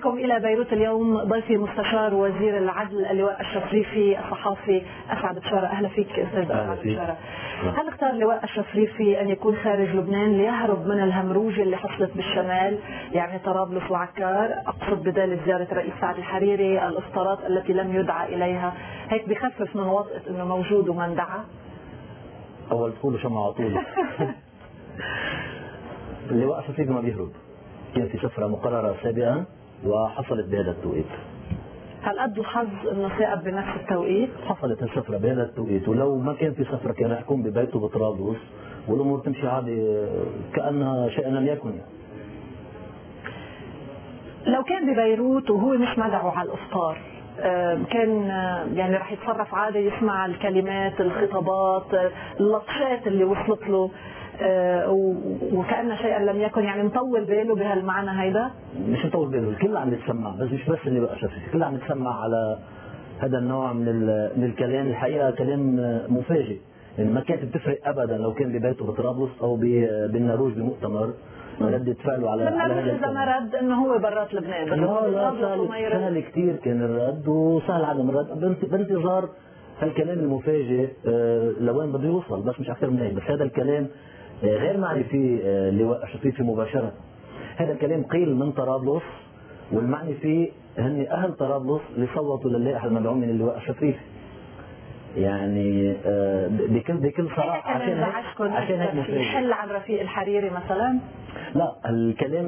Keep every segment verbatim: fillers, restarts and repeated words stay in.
بكم إلى بيروت اليوم ضيفي مستشار وزير العدل اللواء الشفريفي الصحافي أسعد بشارة. أهلا فيك أستاذ أسعد بشارة. هل اختار اللواء الشفريفي أن يكون خارج لبنان ليهرب من الهمروجة اللي حصلت بالشمال، يعني طرابلس وعكار؟ أقصد بذلك زيارة الرئيس سعد الحريري، الإفطارات التي لم يدعى إليها، هيك بخفف من وطأة أنه موجود ومن دعا؟ أول تقولوا شمع عطولي. اللواء الشفريفي ما بيهرب، كان في سفرة مقررة سابقا وحصلت بهذا التوقيت. هل قد الحظ انه ثائب بنفس التوقيت؟ حصلت السفرة بهذا التوقيت، ولو ما كان في سفرة كان يحكم ببيته بطرابلس والامور تمشي عادي كأنها شيئا لم يكن. يعني لو كان ببيروت وهو مش مدعو على الافطار كان يعني رح يتصرف عادي، يسمع الكلمات، الخطابات، اللطشات اللي وصلت له وكأن شيئا لم يكن، يعني مطول باله بهالمعنى هيدا؟ مش مطول باله، الكل عم يتسمع، بس مش بس اللي بقى شفت، الكل عم يتسمع على هذا النوع من من الكلام. الحقيقه كلام مفاجئ، يعني ما كانت بتفرق ابدا لو كان ببيته بطرابلس او بالناروج بمؤتمر ردة فعله على على هذا الكلام. اذا ما رد انه هو برات لبنان، بس لا لا سهل, سهل كثير كان الرد وسهل عدم الرد بانتظار هالكلام المفاجئ لوين بده يوصل، بس مش اكثر من هيك. بس هذا الكلام غير معني فيه اللواء الشفريفي مباشرة. هذا الكلام قيل من طرابلس، والمعني فيه هن اهل طرابلس اللي صوتوا للائحة المدعوم من اللواء الشفريفي. يعني بكل بكل صراحة عشان هيك عشان هيك مفاجئ. يحل عن رفيق الحريري مثلا؟ لا، الكلام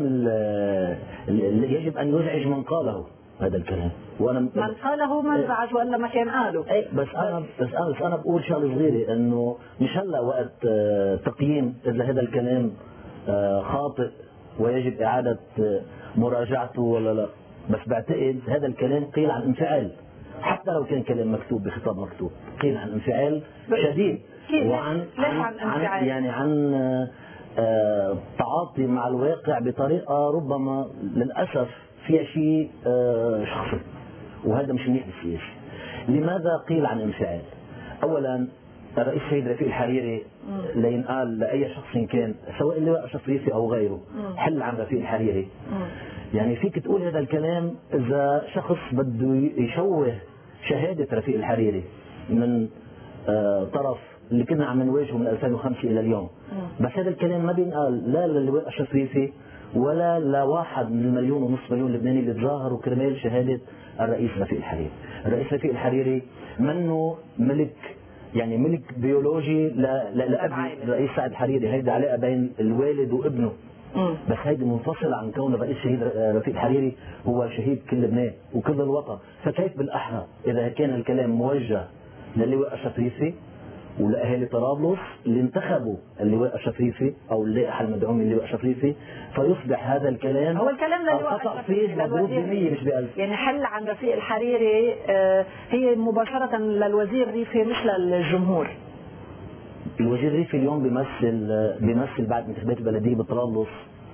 اللي يجب ان يزعج من قاله هذا الكلام، وانا من قاله ما انزعج ولا ما كان قاله. اي بس انا بس انا بس انا بقول شغله صغيره، انه مش هلا وقت تقييم اذا هذا الكلام خاطئ ويجب اعاده مراجعته ولا لا. بس بعتقد هذا الكلام قيل عن انفعال، حتى لو كان كلام مكتوب بخطاب مكتوب، قيل عن انفعال شديد وعن عن, عن, عن يعني عن آه تعاطي مع الواقع بطريقه ربما للاسف فيها شيء آه شخصي، وهذا مش منيح بالسياسه. لماذا قيل عن انفعال؟ اولا الرئيس السيد رفيق الحريري لينقال لاي شخص كان، سواء اللواء الشفريفي او غيره، حل عن رفيق الحريري. يعني فيك تقول هذا الكلام اذا شخص بده يشوه شهاده رفيق الحريري من آه طرف اللي كنا عم نواجهه من ألفين وخمسة الى اليوم. بس هذا الكلام ما بينقال لا للواء الشفريفي ولا لواحد من المليون ونصف مليون لبناني اللي تظاهروا كرمال شهاده الرئيس رفيق الحريري. الرئيس رفيق الحريري منه ملك، يعني ملك بيولوجي لابن الرئيس سعد الحريري، هيدي علاقه بين الوالد وابنه. بس هيدي منفصله عن كون الرئيس شهيد رفيق الحريري هو شهيد كل لبنان وكل الوطن. فكيف بالاحرى اذا كان الكلام موجه للواء الشفريفي ولاهالي طرابلس اللي انتخبوا اللواء الشفريفي او اللائحه المدعوم من اللواء الشفريفي، فيصبح هذا الكلام هو الكلام للواء الشفريفي مضروب بمية مش بألف. يعني حل عن رفيق الحريري آه هي مباشره للوزير ريفي مش للجمهور. الوزير ريفي اليوم بيمثل بيمثل بعد انتخابات البلديه بطرابلس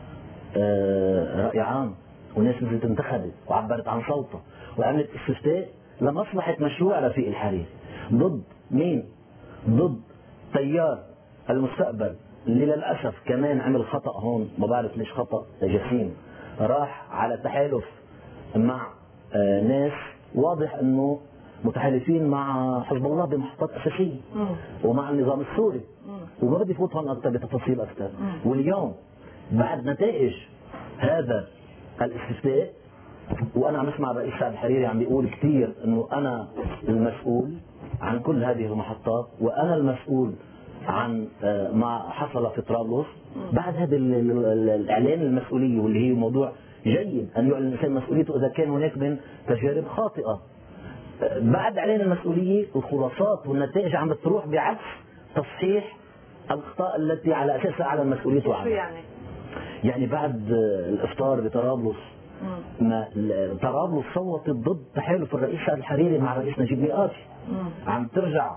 آه راي عام، وناس نزلت انتخبت وعبرت عن صوتها وعملت استفتاء لمصلحه مشروع رفيق الحريري. ضد مين؟ ضد تيار المستقبل اللي للاسف كمان عمل خطا هون، ما بعرف ليش خطا جسيم، راح على تحالف مع آه ناس واضح انه متحالفين مع حزب الله بمحطات اساسيه ومع النظام السوري، وما بدي فوت هون اكثر بتفاصيل اكثر. واليوم بعد نتائج هذا الاستفتاء وانا عم اسمع الرئيس سعد الحريري عم بيقول كثير انه انا المسؤول عن كل هذه المحطات وانا المسؤول عن ما حصل في طرابلس. بعد هذا الاعلان المسؤوليه واللي هي موضوع جيد ان يعلن الانسان مسؤوليته اذا كان هناك من تجارب خاطئه، بعد اعلان المسؤوليه الخلاصات والنتائج عم بتروح بعكس تصحيح الاخطاء التي على اساسها اعلن مسؤوليته عنها. يعني يعني بعد الافطار بطرابلس ما طرابلس صوتت ضد تحالف الرئيس سعد الحريري مع الرئيس نجيب ميقاتي. عم ترجع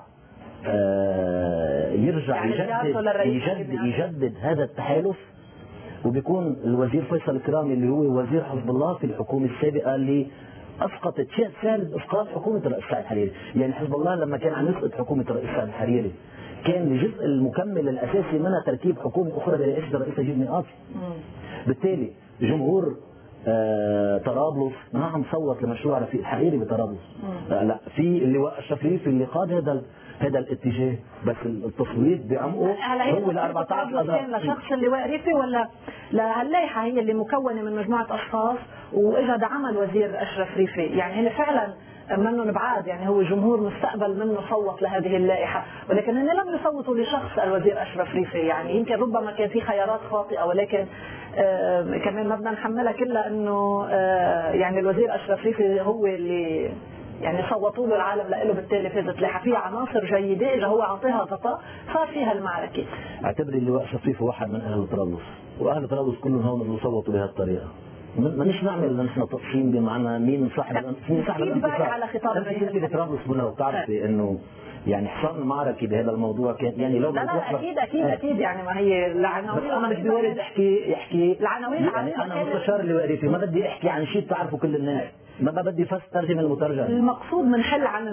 آه يرجع يعني يجدد يجدد, يجدد هذا التحالف، وبيكون الوزير فيصل الكرامي اللي هو وزير حزب الله في الحكومه السابقه اللي اسقطت شيء ثالث اسقاط حكومه الرئيس سعد الحريري. يعني حزب الله لما كان عم يسقط حكومه الرئيس سعد الحريري كان الجزء المكمل الاساسي منها تركيب حكومه اخرى برئاسه الرئيس نجيب ميقاتي. بالتالي جمهور آه، طرابلس، نعم صوت لمشروع رفيق الحريري بطرابلس. آه، لا في اللواء الشفريفي اللي قاد هذا هذا الاتجاه، بس التصويت بعمقه هو ل أربعة عشر أذار. كان لشخص اللواء ريفي ولا لهاللائحه هي اللي مكونه من مجموعه اشخاص واجى دعمها الوزير اشرف ريفي؟ يعني هن فعلا منهم بعاد، يعني هو جمهور مستقبل منه صوت لهذه اللائحه، ولكن هن لم يصوتوا لشخص الوزير اشرف ريفي. يعني يمكن ربما كان في خيارات خاطئه، ولكن آه كمان ما بدنا نحملها كلها انه آه يعني الوزير اشرف ريفي هو اللي يعني صوتوا له العالم له، بالتالي فازت لائحه فيها عناصر جيده، اذا هو اعطاها غطاء صار فيها المعركه. اعتبري اللواء شفيف واحد من اهل طرابلس، واهل طرابلس كلهم هون اللي صوتوا بهالطريقه. مانيش نعمل نحن تقسيم بمعنى مين صاحب مين صاحب الانتصار على خطاب الرئيس طرابلس. لو بتعرفي انه يعني حصان المعركه بهذا الموضوع كان يعني لو لا لا اكيد اكيد اكيد يعني ما هي العناوين. بس انا مش بوارد احكي يحكي العناوين يعني انا مستشار اللواء ريفي، ما بدي احكي عن شيء بتعرفه كل الناس، ما بدي فس ترجم المترجم. المقصود من حل عن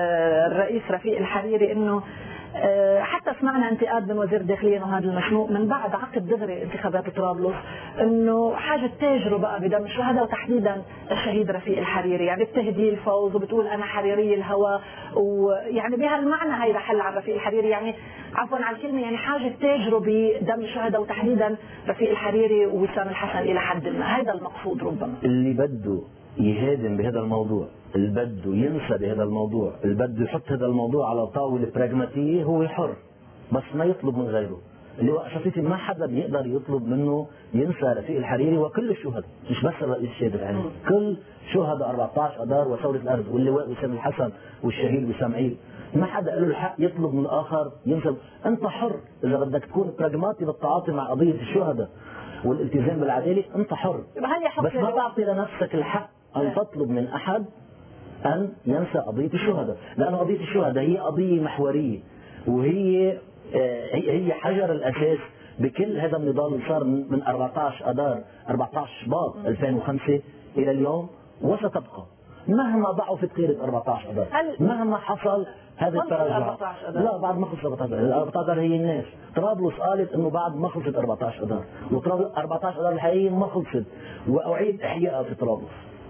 الرئيس رفيق الحريري انه حتى سمعنا انتقاد من وزير الداخليه انه هذا المشنوق من بعد عقد دغري انتخابات طرابلس انه حاجه تاجروا بقى بدم الشهداء وتحديدا الشهيد رفيق الحريري، يعني بتهدي الفوز وبتقول انا حريري الهوى، ويعني بهالمعنى هيدا حل عن رفيق الحريري، يعني عفوا على الكلمه يعني حاجه تاجروا بدم الشهداء وتحديدا رفيق الحريري ووسام الحسن الى حد ما، هذا المقصود ربما. اللي بده يهادم بهذا الموضوع، اللي بده ينسى بهذا الموضوع، اللي بده يحط هذا الموضوع على طاوله براغماتيه هو حر، بس ما يطلب من غيره. اللواء شفيفي ما حدا بيقدر يطلب منه ينسى رفيق الحريري وكل الشهداء، مش بس الرئيس الشادر، يعني كل شهداء أربعة عشر اذار وثوره الارض واللواء وسام الحسن والشهيد وسام عيد، ما حدا له الحق يطلب من الاخر ينسى. انت حر اذا بدك تكون براغماتي بالتعاطي مع قضيه الشهداء والالتزام بالعداله، انت حر، بس ما تعطي لنفسك الحق ان تطلب من احد ان ينسى قضيه الشهداء، لانه قضيه الشهداء هي قضيه محوريه، وهي هي حجر الاساس بكل هذا النضال اللي صار من أربعة عشر اذار أربعة عشر شباط ألفين وخمسة الى اليوم، وستبقى مهما ضعفت قيمه أربعة عشر اذار، مهما حصل هذا التراجع. لا بعد ما خلصت أربعة عشر، أربعة عشر هي الناس، طرابلس قالت انه بعد ما خلصت أربعة عشر اذار، وطرابلس أربعة عشر اذار الحقيقيه ما خلصت، واعيد احيائها في طرابلس.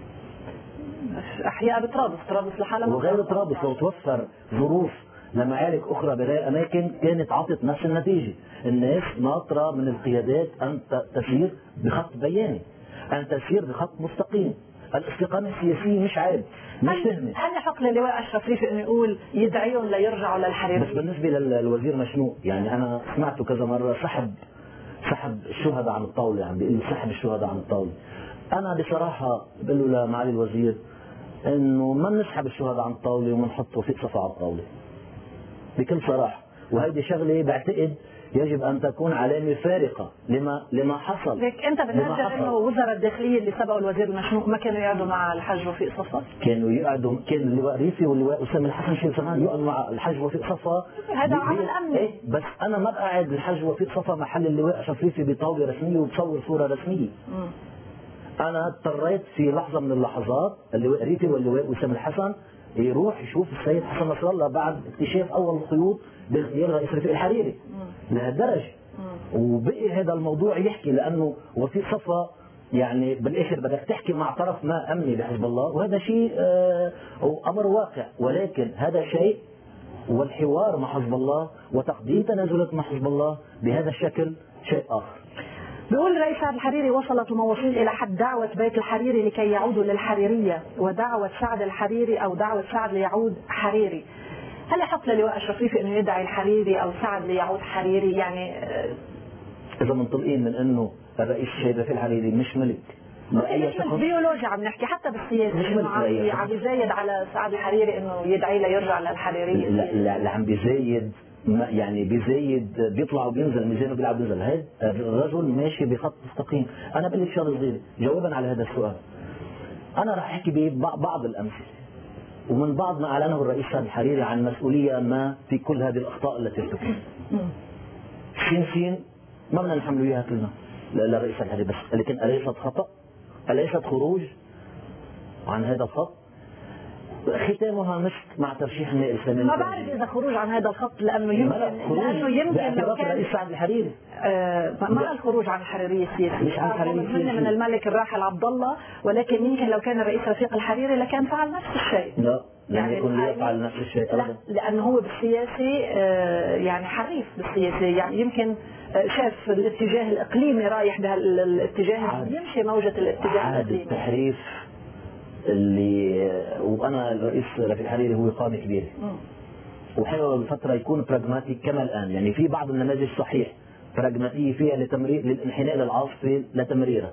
احياء بطرابلس، طرابلس لحالها وغير طرابلس لو توفر ظروف لمعارك اخرى بغير اماكن كانت عطت نفس النتيجه، الناس ناطره من القيادات ان تسير بخط بياني، ان تسير بخط مستقيم. الاستقامه السياسيه مش عيب، مش تهمه. هل حق للواء اشرف ريفي انه يقول يدعيهم ليرجعوا للحريريه؟ بس بالنسبه للوزير مشنوق، يعني انا سمعته كذا مره سحب سحب الشهداء عن الطاوله، عم بيقول سحب الشهداء عن الطاوله. انا بصراحه بقول له لمعالي الوزير انه ما بنسحب الشهداء عن الطاوله وبنحط توفيق صفا على الطاوله بكل صراحه، وهيدي شغله بعتقد يجب ان تكون علامه فارقه لما لما حصل. ليك انت بتنجر انه وزراء الداخليه اللي سبقوا الوزير المشنوق ما كانوا يقعدوا مع الحاج وفيق صفا؟ كانوا يقعدوا، كان اللواء ريفي واللواء وسام الحسن شيء زمان يقعدوا مع الحاج وفيق صفا. هذا عمل امني. إيه بس انا ما بقعد الحاج وفيق صفا محل اللواء اشرف ريفي بطاوله رسميه وبصور صوره رسميه. م. انا اضطريت في لحظه من اللحظات اللواء ريفي واللواء وسام الحسن يروح يشوف السيد حسن نصر الله بعد اكتشاف اول الخيوط باغتيال رئيس رفيق الحريري لهالدرجه، وبقي هذا الموضوع يحكي لانه وفيق صفا يعني بالاخر بدك تحكي مع طرف ما امني بحزب الله، وهذا شيء آه امر واقع، ولكن هذا شيء والحوار مع حزب الله وتقديم تنازلات مع حزب الله بهذا الشكل شيء اخر. بيقول الرئيس سعد الحريري وصلت المواصيل الى حد دعوه بيت الحريري لكي يعودوا للحريريه، ودعوه سعد الحريري او دعوه سعد ليعود حريري. هل يحق للواء اشرف ريفي انه يدعي الحريري او سعد ليعود حريري؟ يعني اذا منطلقين من انه الرئيس الشهيد رفيق الحريري مش ملك لاي شخص، بيولوجيا عم نحكي حتى بالسياسه مش ملك، عم بيزايد على سعد الحريري انه يدعي ليرجع للحريريه. لا لا, لا عم بيزايد، يعني بيزايد بيطلع وبينزل ميزانه بيلعب بينزل، هذا الرجل ماشي بخط مستقيم. انا بقول لك شغله صغيره جوابا على هذا السؤال، انا راح احكي ببعض الامثله ومن بعض ما اعلنه الرئيس سعد الحريري عن مسؤوليه ما في كل هذه الاخطاء التي ارتكبت. سين سين ما بدنا نحمله اياها كلنا للرئيس سعد الحريري، بس لكن اليست خطا؟ اليست خروج عن هذا الخط؟ ختامها مسك مع ترشيح النائب سامي. ما بعرف اذا خروج عن هذا الخط لانه يمكن لانه يمكن لو كان الرئيس سعد الحريري آه ما الخروج عن الحريريه السياسيه، مش عن الحريريه السياسيه من الملك الراحل عبد الله، ولكن يمكن لو كان الرئيس رفيق الحريري لكان فعل نفس الشيء. لا يعني يكون يفعل نفس الشيء ابدا، لانه هو بالسياسي آه يعني حريف بالسياسي، يعني يمكن شاف الاتجاه الاقليمي رايح بهالاتجاه، يمشي موجه الاتجاه الاقليمي. التحريف اللي وانا الرئيس رفيق الحريري هو قامه كبيره وحلو بالفتره يكون براغماتي كما الان، يعني في بعض النماذج صحيح براغماتيه فيها لتمرير للانحناء للعاصفه لتمريرها،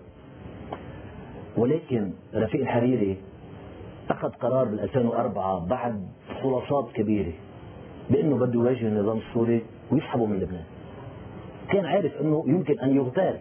ولكن رفيق الحريري اخذ قرار بال ألفين وأربعة بعد خلاصات كبيره بانه بده يواجه النظام السوري ويسحبه من لبنان. كان عارف انه يمكن ان يغتال.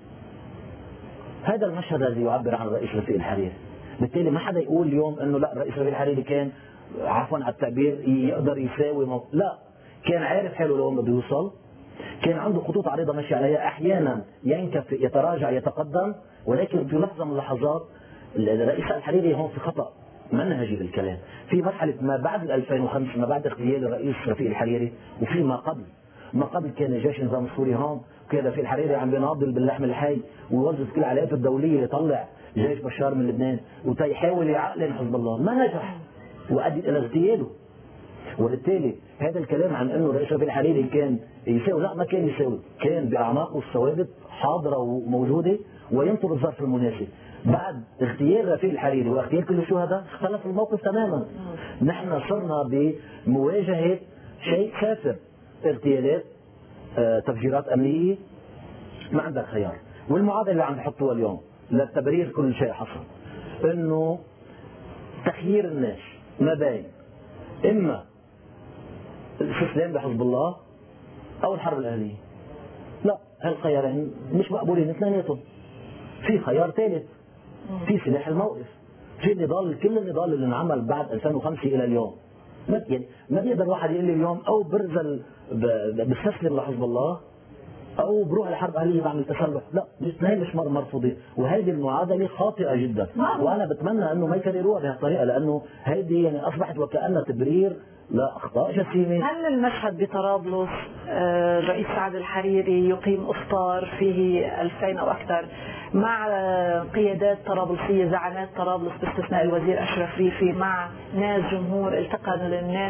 هذا المشهد الذي يعبر عن الرئيس رفيق الحريري. بالتالي ما حدا يقول اليوم انه لا الرئيس رفيق الحريري كان عفوا على التعبير يقدر يساوي مو... لا، كان عارف حاله لوين بده يوصل، كان عنده خطوط عريضه ماشي عليها، احيانا ينكف يتراجع يتقدم، ولكن في لحظه من اللحظات الرئيس الحريري هون في خطا منهجي بالكلام، في مرحله ما بعد ألفين وخمسة ما بعد اغتيال الرئيس رفيق الحريري وفي ما قبل. ما قبل كان جيش النظام السوري هون، وكان رفيق الحريري عم بيناضل باللحم الحي ويوظف كل العلاقات الدوليه ليطلع جيش بشار من لبنان ويحاول يعقلن حزب الله، ما نجح وادى الى اغتياله. وبالتالي هذا الكلام عن انه الرئيس رفيق الحريري كان يساوي، لا ما كان يساوي، كان باعماقه الثوابت حاضره وموجوده وينطر الظرف المناسب. بعد اغتيال رفيق الحريري واغتيال كل الشهداء اختلف الموقف تماما. نحن صرنا بمواجهه شيء سافر، اغتيالات، آه، تفجيرات امنيه، ما عندك خيار. والمعادله اللي عم بحطوها اليوم لتبرير كل شيء حصل انه تخيير الناس ما بين اما الاستسلام لحزب الله او الحرب الاهليه. لا، هالخيارين مش مقبولين اثنيناتهم. في خيار ثالث، في سلاح الموقف، في النضال، كل النضال اللي انعمل بعد ألفين وخمسة الى اليوم. ما يعني ما بيقدر واحد يقول لي اليوم او برزل بستسلم لحزب الله او بروح لحرب اهليه بعمل تسلح، لا، الاثنين مش مرفوضين، وهذه المعادله خاطئه جدا، وانا بتمنى انه ما يكرروها بهالطريقه، لانه هذه يعني اصبحت وكانها تبرير لاخطاء جسيمه. هل المشهد بطرابلس الرئيس سعد الحريري يقيم افطار فيه ألفين او اكثر مع قيادات طرابلسيه، زعامات طرابلس باستثناء الوزير اشرف ريفي، مع ناس جمهور التقى للناس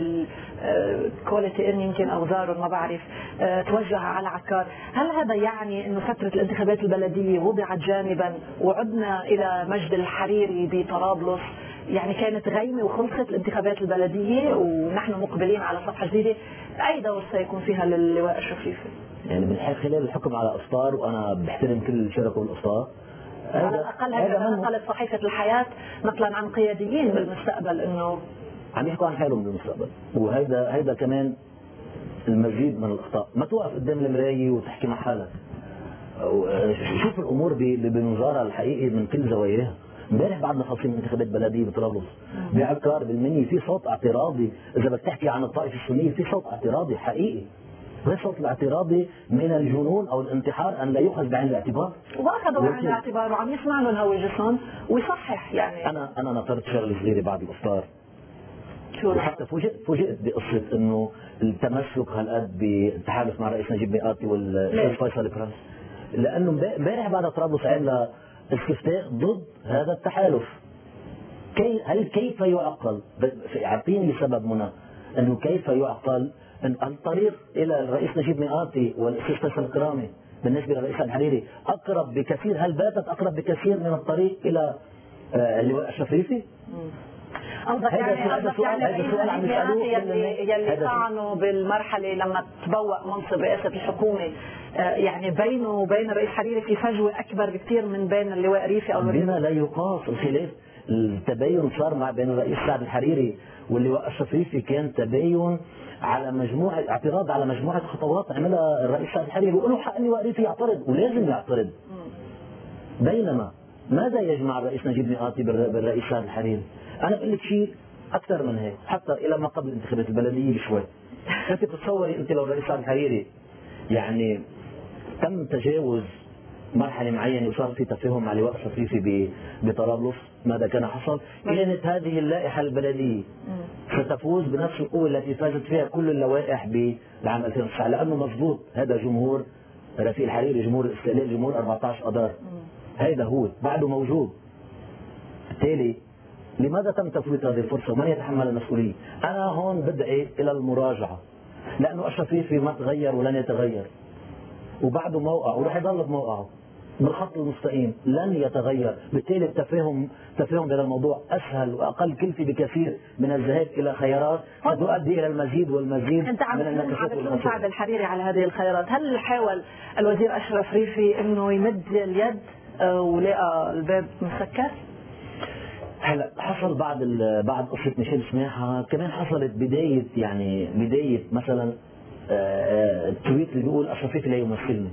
بالكواليتي ان يمكن او زاروا ما بعرف، توجه على عكار، هل هذا يعني انه فتره الانتخابات البلديه وضعت جانبا وعدنا الى مجد الحريري بطرابلس؟ يعني كانت غيمه وخلصت الانتخابات البلديه ونحن مقبلين على صفحه جديده، اي دور سيكون فيها للواء اشرف ريفي؟ يعني من خلال الحكم على افطار، وانا بحترم كل اللي شاركوا بالافطار، على الاقل هكذا نقلت صحيفه الحياه نقلا عن قياديين بالمستقبل انه عم يحكوا عن حالهم بالمستقبل، وهيدا هيدا كمان المزيد من الاخطاء. ما توقف قدام المرايه وتحكي مع حالك، شوف الامور بمنظارها الحقيقي من كل زواياها. امبارح بعد ما خلصين انتخابات بلديه بطرابلس بعكار بالمني في صوت اعتراضي، اذا بدك تحكي عن الطائفه السنيه في صوت اعتراضي حقيقي، غير صوت الاعتراضي من الجنون او الانتحار ان لا يؤخذ بعين الاعتبار، واخذوا بعين الاعتبار وعم يسمع لهم هواجسهم ويصحح. يعني انا انا نطرت شغله صغيره بعد الافطار، شو وحتى فوجئت فوجئت بقصه انه التمسك هالقد بالتحالف مع الرئيس نجيب ميقاتي والشيخ فيصل كراس، لانه امبارح بعد طرابلس عمل استفتاء ضد هذا التحالف. كي هل كيف يعقل؟ اعطيني سبب منى انه كيف يعقل ان الطريق الى الرئيس نجيب ميقاتي والاستاذ فيصل الكرامي بالنسبه للرئيس الحريري اقرب بكثير، هل باتت اقرب بكثير من الطريق الى اللواء اشرف ريفي؟ قصدك يعني قصدك يعني يلي يلي طعنوا بالمرحله لما تبوأ منصب رئاسه الحكومه، يعني بينه وبين الرئيس حريري في فجوه اكبر بكثير من بين اللواء ريفي او بما لا يقاس. الخلاف التباين صار مع بين الرئيس سعد الحريري واللواء اشرف ريفي كان تباين على مجموعه اعتراض على مجموعه خطوات عملها الرئيس سعد الحريري، وله حق اللواء ريفي يعترض ولازم يعترض. بينما ماذا يجمع الرئيس نجيب ميقاتي بالرئيس سعد الحريري؟ انا بقول لك شيء اكثر من هيك، حتى الى ما قبل الانتخابات البلديه بشوي. انت بتتصوري انت لو الرئيس سعد الحريري يعني تم تجاوز مرحله معينه وصار في تفاهم مع لواء الشفريفي بطرابلس. ماذا كان حصل؟ كانت هذه اللائحه البلديه ستفوز بنفس القوه التي فازت فيها كل اللوائح بالعام ألفين وتسعة، لانه مضبوط هذا جمهور رفيق الحريري، جمهور الاستقلال، جمهور أربعة عشر اذار، هذا هو بعده موجود. بالتالي لماذا تم تفويت هذه الفرصه ومن يتحمل المسؤوليه؟ انا هون بدعي الى المراجعه، لانه الشفريفي ما تغير ولن يتغير، وبعده موقع ورح يضل بموقعه بالخط المستقيم لن يتغير. بالتالي التفاهم تفاهم بهذا الموضوع اسهل واقل كلفه بكثير من الذهاب الى خيارات ستؤدي الى المزيد والمزيد انت عم من النكسات تلوم سعد الحريري على هذه الخيارات. هل حاول الوزير اشرف ريفي انه يمد اليد ولقى الباب مسكر؟ هلا حصل بعد بعد قصه ميشيل سماحه كمان حصلت بدايه يعني بدايه مثلا التويت اللي بيقول اشرف ريفي لا يمثلني.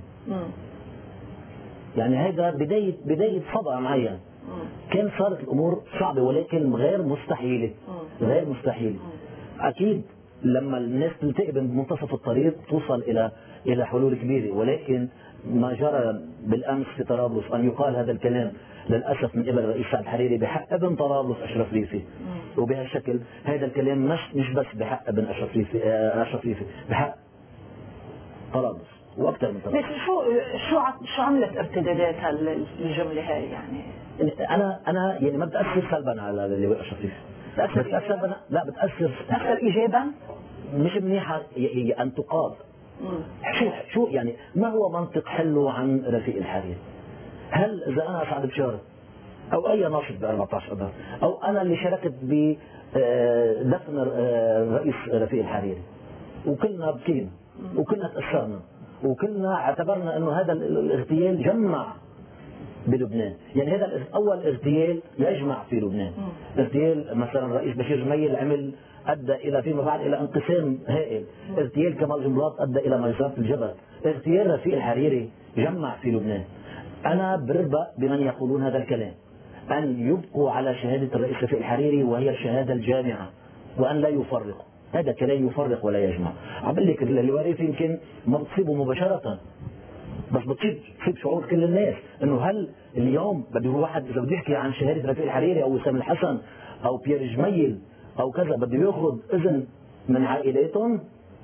يعني هذا بدايه بدايه صدع معين. كان صارت الامور صعبه ولكن غير مستحيله. غير مستحيله. اكيد لما الناس تلتقي بمنتصف الطريق توصل الى الى حلول كبيره، ولكن ما جرى بالامس في طرابلس ان يقال هذا الكلام للاسف من قبل الرئيس سعد الحريري بحق ابن طرابلس اشرف ريفي، وبهالشكل هذا الكلام مش مش بس بحق ابن اشرف ريفي اشرف ريفي بحق طرابلس واكثر من طرابلس. شو شو شو عملت ارتدادات هالجمله هاي يعني؟ انا انا يعني ما بتاثر سلبا على اللواء اشرف ريفي. بتاثر لا بتاثر بتاثر ايجابا؟ مش منيحه ان تقال. شو شو يعني ما هو منطق حله عن رفيق الحريري؟ هل اذا انا اسعد بشاره او اي ناشط ب أربعة عشر اذار او انا اللي شاركت بدفن الرئيس رفيق الحريري وكلنا بكينا وكلنا تاثرنا وكلنا اعتبرنا انه هذا الاغتيال جمع بلبنان، يعني هذا اول اغتيال يجمع في لبنان. اغتيال مثلا الرئيس بشير جميل عمل ادى الى فيما بعد الى انقسام هائل، اغتيال كمال جنبلاط ادى الى مجزرة الجبل، اغتيال رفيق الحريري جمع في لبنان. انا بربأ بمن يقولون هذا الكلام ان يبقوا على شهاده الرئيس رفيق الحريري وهي الشهاده الجامعه وان لا يفرقوا. هذا كلام يفرق ولا يجمع. عم بقول لك الوريث يمكن ما بتصيبه مباشره بس بتصيب تصيب شعور كل الناس انه هل اليوم بده واحد اذا بده يحكي عن شهاده رفيق الحريري او وسام الحسن او بيير جميل او كذا بده ياخذ اذن من عائلاتهم؟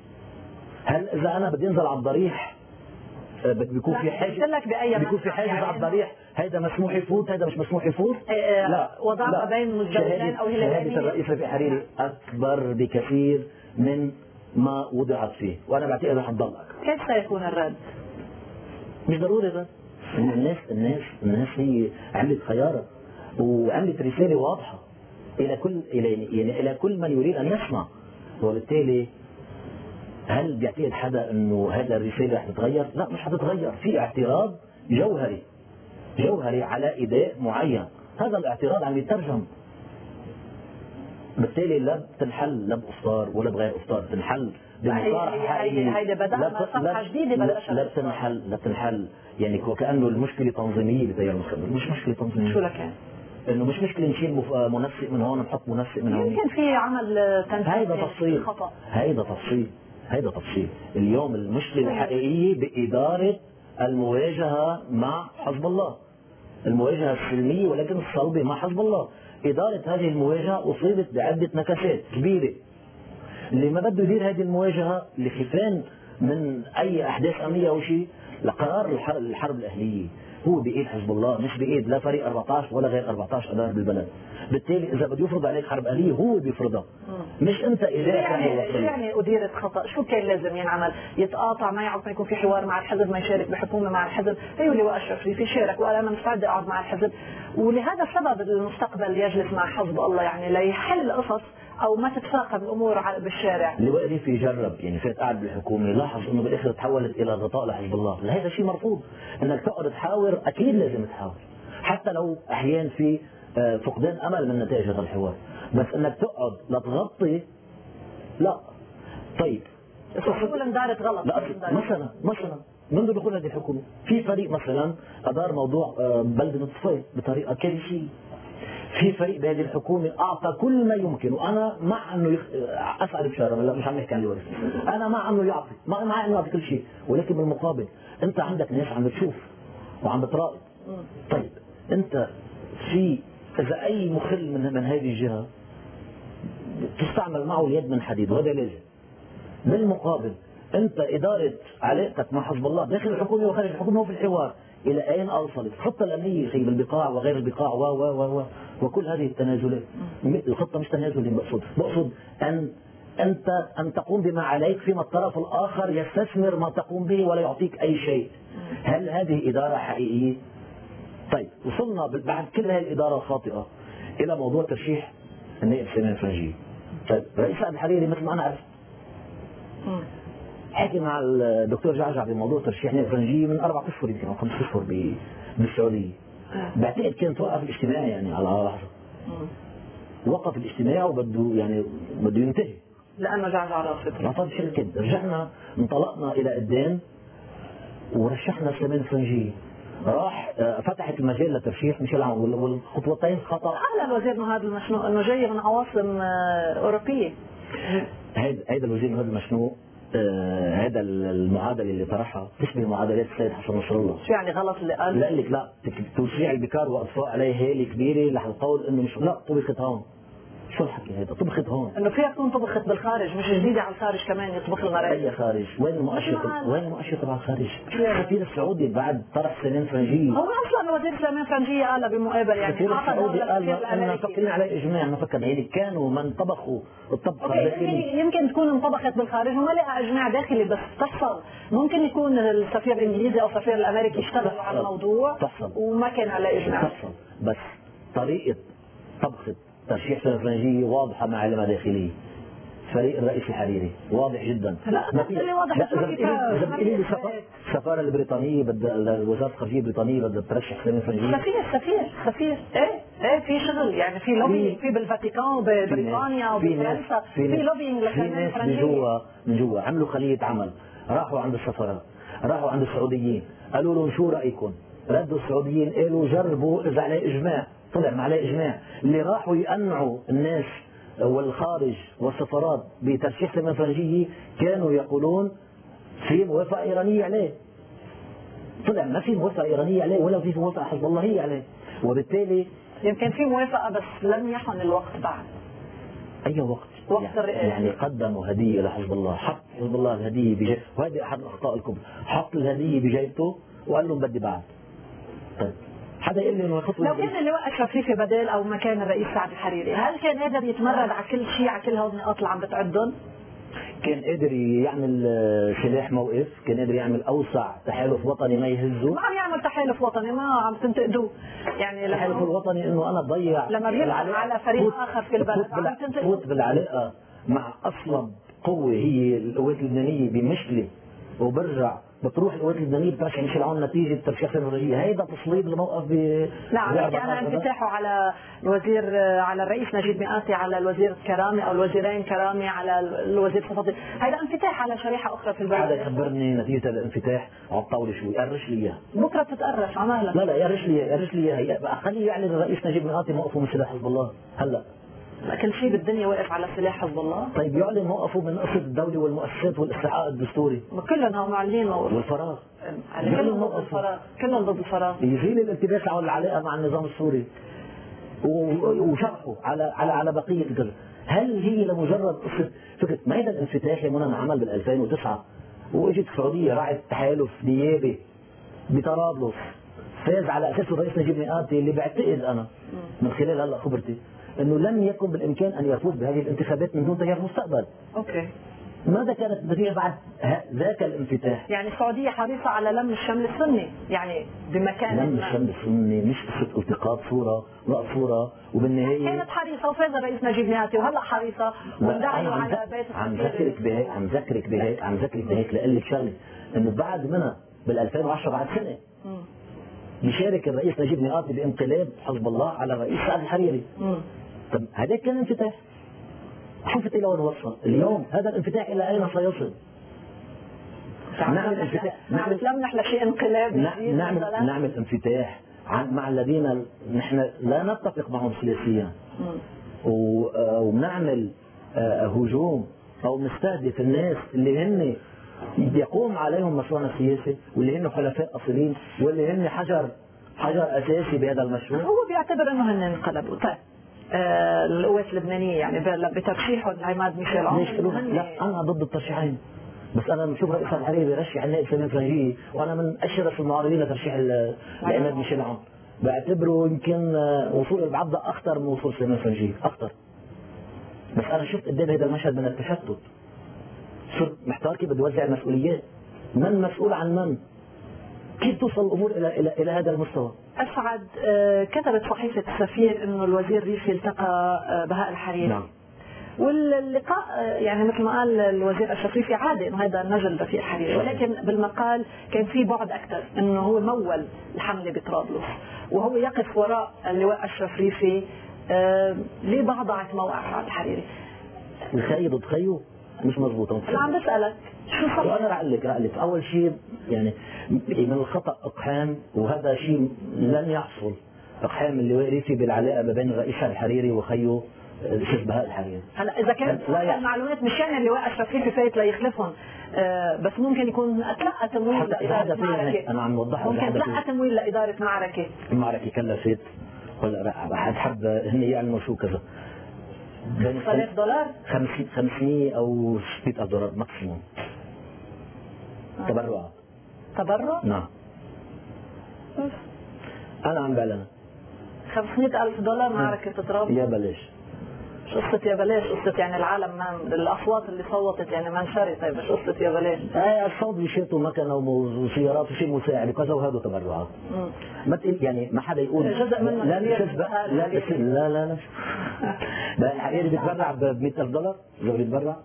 هل اذا انا بدي انزل على الضريح بيكون في حاجز بيكون في حاجز على الضريح هيدا مسموح يفوت هيدا مش مسموح يفوت؟ لا وضعنا بين مزدوجين او هلالين. شهاده الرئيس رفيق الحريري اكبر بكثير من ما وضعت فيه وانا بعتقد رح تضل اكبر. كيف سيكون الرد؟ مش ضروري ده. الناس الناس الناس هي عملت خيارة وعملت رسالة واضحة إلى كل إلى يعني إلى كل من يريد أن يسمع، وبالتالي هل بيعتقد حدا إنه هذا الرسالة رح تتغير؟ لا مش حتتغير. في اعتراض جوهري جوهري على أداء معين، هذا الاعتراض عم يترجم. بالتالي لا بتنحل لا بإفطار ولا بغير إفطار، بتنحل بمصارحة حقيقية. هيدا بدأنا صفحة جديدة لا لا بتنحل لا بتنحل يعني وكأنه المشكلة تنظيمية بتيار المخبر، مش مشكلة تنظيمية. شو لكان؟ انه مش مشكلة نشيل منسق من هون نحط منسق من هون. يمكن في عمل تنسيق. هيدا تفصيل خطأ. هيدا تفصيل هيدا تفصيل. اليوم المشكلة الحقيقية بإدارة المواجهة مع حزب الله. المواجهة السلمية ولكن الصلبة مع حزب الله. إدارة هذه المواجهة أصيبت بعدة نكسات كبيرة. اللي ما بده يدير هذه المواجهة لخفان من أي أحداث أمنية أو شيء لقرار الحرب, الحرب الأهلية هو بإيد حزب الله، مش بإيد لا فريق أربعة عشر ولا غير أربعة عشر أدار بالبلد. بالتالي إذا بده يفرض عليك حرب أهلية هو بيفرضها، مش أنت إذا يعني شو يعني أديرة خطأ؟ شو كان لازم ينعمل؟ يتقاطع ما يعرف ما يكون في حوار مع الحزب، ما يشارك بحكومة مع الحزب. أيوة لواء أشرف ريفي شارك وقال أنا مستعد أقعد مع الحزب، ولهذا السبب المستقبل يجلس مع حزب الله يعني ليحل قصص او ما تتفاقم الامور بالشارع. اللواء ريفي جرب يعني فات قاعد بالحكومه لاحظ انه بالاخر تحولت الى غطاء لحزب الله، هذا شيء مرفوض. انك تقعد تحاور اكيد لازم تحاور حتى لو احيانا في فقدان امل من نتائج هذا الحوار، بس انك تقعد لتغطي لا. طيب تقول اندارت غلط. لا مثلا مثلا منذ دخول هذه الحكومه في فريق مثلا ادار موضوع بلده الطفيل بطريقه كارثيه. في فريق بهذه الحكومه اعطى كل ما يمكن، وانا مع انه يخ... اسعد بشاره لا مش عم نحكي عن الورث، انا مع انه يعطي مع, مع انه يعطي كل شيء، ولكن بالمقابل انت عندك ناس عم بتشوف وعم بتراقب. طيب انت في اذا اي مخل من من هذه الجهه تستعمل معه اليد من حديد وهذا لازم. بالمقابل انت اداره علاقتك مع حزب الله داخل الحكومه وخارج الحكومه وفي الحوار الى اين اوصلت؟ الخطه الامنيه في بالبقاع وغير البقاع و و و و وكل هذه التنازلات. الخطه مش تنازل بقصد، بقصد ان انت ان تقوم بما عليك فيما الطرف الاخر يستثمر ما تقوم به ولا يعطيك اي شيء. هل هذه اداره حقيقيه؟ طيب وصلنا بعد كل هذه الاداره الخاطئه الى موضوع ترشيح النائب سليمان فرنجيه. طيب رئيس سعد الحريري مثل ما انا عرفت حكي مع الدكتور جعجع بموضوع ترشيح نائب فرنجيه من اربع اشهر يمكن او خمس اشهر بالسعوديه. بعتقد كانت وقف الاجتماع يعني على لحظه. وقف الاجتماع وبده يعني بده ينتهي لانه جعجع رافض. رفض شركه. رجعنا انطلقنا الى قدام ورشحنا سليمان فرنجيه. راح فتحت المجال لترشيح ميشيل عون والخطوتين خطا. قال الوزير نهاد المشنوق انه جاي من عواصم اوروبيه. هيدا هيدا الوزير نهاد المشنوق هذا المعادله اللي طرحها تشبه معادلات السيد حسن نصر الله. شو يعني غلط اللي قال؟ لا لك لا توسيع البكار واطفاء عليه هيله كبيره رح القول انه مش لا طبخت هون. شو الحكي هذا؟ طبخت هون. انه فيها تكون طبخت بالخارج مش جديده على الخارج كمان يطبخ لنا رئيس. اي خارج؟ وين المؤشر؟ وين المؤشر تبع الخارج؟ السفير السعودي بعد طرح سليمان فرنجيه. هو اصلا وزير سليمان فرنجيه قال بمقابل يعني السفير السعودي قال اننا مفكرين عليه اجماع مفكر يعني كانوا من طبخوا الطبخه الداخليه. يمكن تكون انطبخت بالخارج وما لقى اجماع داخلي بس تحصل. ممكن يكون السفير الانجليزي او السفير الامريكي اشتغلوا على الموضوع تحصل وما كان عليه اجماع. تحصل بس طريقه طبخه ترشيح سليمان فرنجيه واضحه مع علماء داخليه. فريق الرئيس الحريري واضح جدا. لا ما في اللي واضح. لا اذا بتقولي لي السفاره البريطانيه بدها وزاره الخارجيه البريطانيه بدها ترشح سليمان فرنجيه. سفير سفير سفير ايه ايه في شغل يعني في لوبي في بالفاتيكان وبريطانيا وبفرنسا في لوبينج لسليمان فرنجيه. من جوا من جوا عملوا خليه عمل راحوا عند السفراء راحوا عند السعوديين قالوا لهم شو رايكم؟ ردوا السعوديين قالوا جربوا اذا عليه اجماع. طلع ما عليه اجماع. اللي راحوا يقنعوا الناس والخارج والسفارات بترشيح سليمان فرنجيه كانوا يقولون في موافقه ايرانيه عليه. طلع ما في موافقه ايرانيه عليه ولا في موافقه حزب اللهيه عليه. وبالتالي يمكن في موافقه بس لم يحن الوقت بعد. اي وقت؟ وقت يعني, يعني قدموا هديه لحزب الله، حط حزب الله الهديه بجيبته، وهذه احد الاخطاء الكبرى، حط الهديه بجيبته وقال لهم بدي بعد. طيب حدا يقول لي انه خطوه لو كان اللواء الشفيفي بدال او مكان الرئيس سعد الحريري، هل كان قادر يتمرد على كل شيء على كل هول النقاط اللي عم بتعدهم؟ كان قادر يعمل سلاح موقف، كان قادر يعمل اوسع تحالف وطني ما يهزه. ما عم يعمل تحالف وطني، ما عم تنتقدوه. يعني التحالف الوطني انه انا بضيع لما بيلعب على فريق اخر في البلد عم تنتقدوه. فوت بالعلاقه مع اصلب قوه هي القوات اللبنانيه بمشكله وبرجع بتروح القوات اللبنانيه بترشح ميشيل عون نتيجه ترشيح سليمان فرنجيه. هيدا تصليب الموقف ب لا عم بحكي انا انفتاحه على الوزير على الرئيس نجيب مئاتي، على الوزير كرامي او الوزيرين كرامي، على الوزير صفدي. هيدا انفتاح على شريحه اخرى في البلد. حدا يخبرني نتيجه الانفتاح على الطاوله شو يقرش لي اياها. بكره بتتقرش عمالها. لا لا يقرش لي يقرش لي اياها. خليه يعلن الرئيس نجيب مئاتي موقفه من سلاح حزب الله هلا. كل شيء بالدنيا واقف على سلاح حزب الله. طيب يعلن موقفه من قصه الدوله والمؤسسات والاستحقاق الدستوري. كلهم معلنين موقف. والفراغ. كلهم ضد الفراغ، كلهم ضد الفراغ. يزيل الالتباس على العلاقه مع النظام السوري. وشرحه على على على بقيه الجزء. هل هي لمجرد قصه فكره ما هذا الانفتاح يا منى انعمل بال ألفين وتسعة واجت السعوديه راعت تحالف نيابي بطرابلس فاز على اساسه الرئيس نجيب مئاتي اللي بعتقد انا من خلال هلا خبرتي انه لم يكن بالامكان ان يفوز بهذه الانتخابات من دون تغيير مستقبل. اوكي. ماذا كانت النتيجه بعد ذاك الانفتاح؟ يعني السعوديه حريصه على لم الشمل السني، يعني بمكان لم الشمل السني مش قصه التقاط صوره لقط صوره وبالنهايه كانت حريصه وفاز الرئيس نجيب مئاتي وهلا حريصه وندعوا على بيت. عم ذكرك بهيك عم ذكرك بهيك عم ذكرك بهيك لاقول لك شغله انه بعد منها بال ألفين وعشرة بعد سنه يشارك الرئيس نجيب مئاتي بانقلاب حزب الله على الرئيس سعد الحريري. مم. طب هذاك كان انفتاح. شوفت الى وين وصل، اليوم هذا الانفتاح الى اين سيصل؟ نعمل انفتاح نعمل نمنح لشيء انقلاب نعمل نعمل انفتاح مع الذين نحن لا نتفق معهم سياسيا ونعمل هجوم او نستهدف الناس اللي هن يقوم عليهم مشروعنا السياسي واللي هن حلفاء اصيلين واللي هن حجر حجر اساسي بهذا المشروع. هو بيعتبر انه هن انقلبوا. طيب آه القوات اللبنانيه يعني بترشيحهم لعماد ميشيل عون. لا انا ضد الترشيحين، بس انا بشوف رئيس الحريري بيرشح النائب سمير فرنجيه وانا من اشرف المعارضين لترشيح لعماد ميشيل عون. بعتبره يمكن وصول العبد اخطر من وصول سمير فرنجيه، اخطر. بس انا شفت قدام هذا المشهد من التشتت. صرت محتار كيف بدي اوزع المسؤوليات، من مسؤول عن من؟ كيف توصل الامور الى الى الى هذا المستوى؟ اسعد كتبت صحيفه السفير انه الوزير ريفي التقى بهاء الحريري. نعم. واللقاء يعني مثل ما قال الوزير اشرف ريفي عادي انه هذا نجل رفيق الحريري، ولكن بالمقال كان في بعد اكثر انه هو مول الحمله بطرابلس وهو يقف وراء اللواء اشرف ريفي آه لضعضعه موقف على الحريري. الخي ضد خيو مش مضبوطه. انا عم بسالك شو صح؟ وانا رح لك رح لك اول شيء يعني من الخطا اقحام، وهذا شيء لن يحصل، اقحام اللواء ريفي بالعلاقه ما بين الرئيس الحريري وخيو الاستاذ بهاء الحريري. هلا اذا كانت المعلومات مش يعني اللواء اشرف ريفي فايت ليخلفهم آه بس ممكن يكون اتلقى تمويل لاداره معركه. انا عم وضحها. ممكن اتلقى تمويل لاداره معركه. المعركه كلفت ولا حد حب هن يعلنوا شو كذا خمسة آلاف دولار؟ خمسمية او ستمية ألف دولار ماكسيموم. آه. تبرعات. تبرع؟ نعم. انا عم بعلن خمسمية ألف دولار معركه طرابلس. يا بلاش. مش قصة يا بلاش، قصة يعني العالم ما الأصوات اللي صوتت يعني ما انشرت. طيب مش قصة يا بلاش. ايه الصوت بيشيطوا مكنة وسيارات وشيء مساعد وكذا وهذا تبرعات. ما تقول يعني ما حدا يقول جزء منه لا لا لا لا لا لا بقى الحقيقة بيتبرع ب مئة ألف دولار إذا بيتبرع؟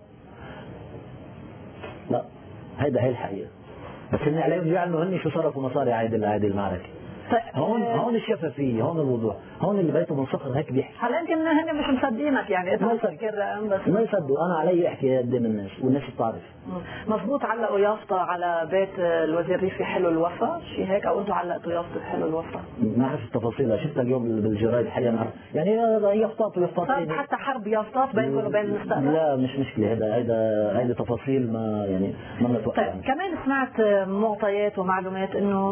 لا هيدا هي الحقيقة. بس هن عليهم يعلنوا هن شو صرفوا مصاري عادي لهذه المعركة. هون هون الشفافية، هون الوضوح، هون اللي بيته من صخر هيك بيحكي. هلا يمكن هن مش مصدقينك يعني انت مفكر بس ما يصدقوا. انا علي احكي قدام الناس والناس بتعرف. مضبوط. علقوا يافطة على بيت الوزير ريفي حلو الوفا شيء هيك، او انتم علقتوا يافطة حلو الوفا؟ ما اعرف التفاصيل، شفتها اليوم بالجرايد الحقيقة ما يعني يافطات ويافطات. صار حتى حرب يافطات بينكم وبين المستقبل؟ لا مش مشكلة، هذا هذا هذه تفاصيل ما يعني ما بنتوقع. طيب كمان سمعت معطيات ومعلومات انه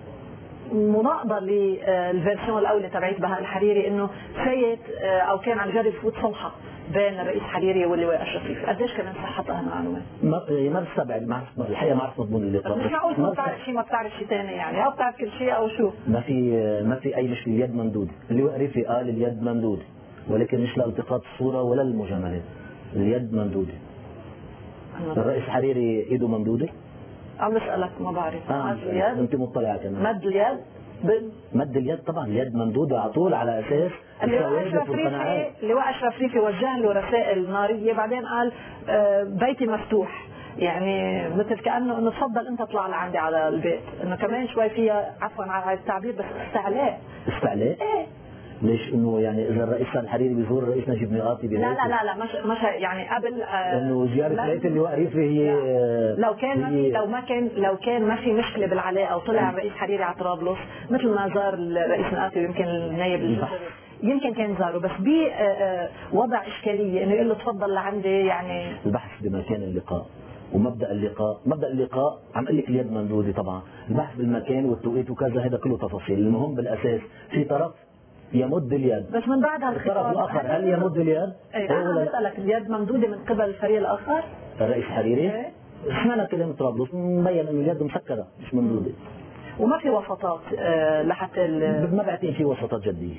مناقضه للفيرسيون الاولى تبعت بهاء الحريري انه فايت او كان عم يجرب يفوت صلحه بين الرئيس حريري واللواء اشرف ريفي، قديش كمان صحتها المعلومات؟ ما ما بستبعد، ما الحقيقه ما عرفت مضمون اللقاء. مش معقول ما بتعرف شيء ما بتعرف شيء ثاني يعني، او بتعرف كل شيء او شو؟ ما في ما في اي مشكله، اليد ممدوده، اللواء ريفي قال اليد ممدوده، ولكن مش لالتقاط الصوره ولا المجاملات، اليد ممدوده. الرئيس حريري ايده ممدوده؟ عم بسألك ما بعرف. آه مد اليد؟ انت مطلعه كمان. مد اليد؟ مد اليد طبعا، اليد ممدوده على طول على اساس اللواء اشرف ريفي اللواء اشرف ريفي وجه له رسائل ناريه، بعدين قال آه بيتي مفتوح، يعني مثل كانه انه تفضل انت اطلع لعندي على البيت، انه كمان شوي فيها عفوا على التعبير بس استعلاء. استعلاء؟ ايه ليش؟ انه يعني اذا الرئيس الحريري بيزور الرئيس نجيب ميقاتي لا لا لا لا مش مش يعني قبل آه انه زياره بيت اللواء ريفي هي آه لو كان ما في لو ما كان لو كان ما في مشكله بالعلاقه وطلع الرئيس حريري على طرابلس مثل ما زار الرئيس ميقاتي ويمكن النائب الجزري يمكن كان زاره، بس بوضع اشكاليه انه يقول له تفضل لعندي. يعني البحث بمكان اللقاء ومبدا اللقاء، مبدا اللقاء عم اقول لك اليد ممدوده طبعا، البحث بالمكان والتوقيت وكذا هذا كله تفاصيل، المهم بالاساس في طرف يمد اليد بس من بعد الطرف الاخر هل يمد اليد؟ ايه انا بسالك اليد ممدوده من قبل الفريق الاخر؟ الرئيس حريري؟ ايه سمعنا كلام طرابلس مبين انه اليد مسكره مش ممدوده. وما في وساطات أه لحتى ما بعتقد في وساطات جديه.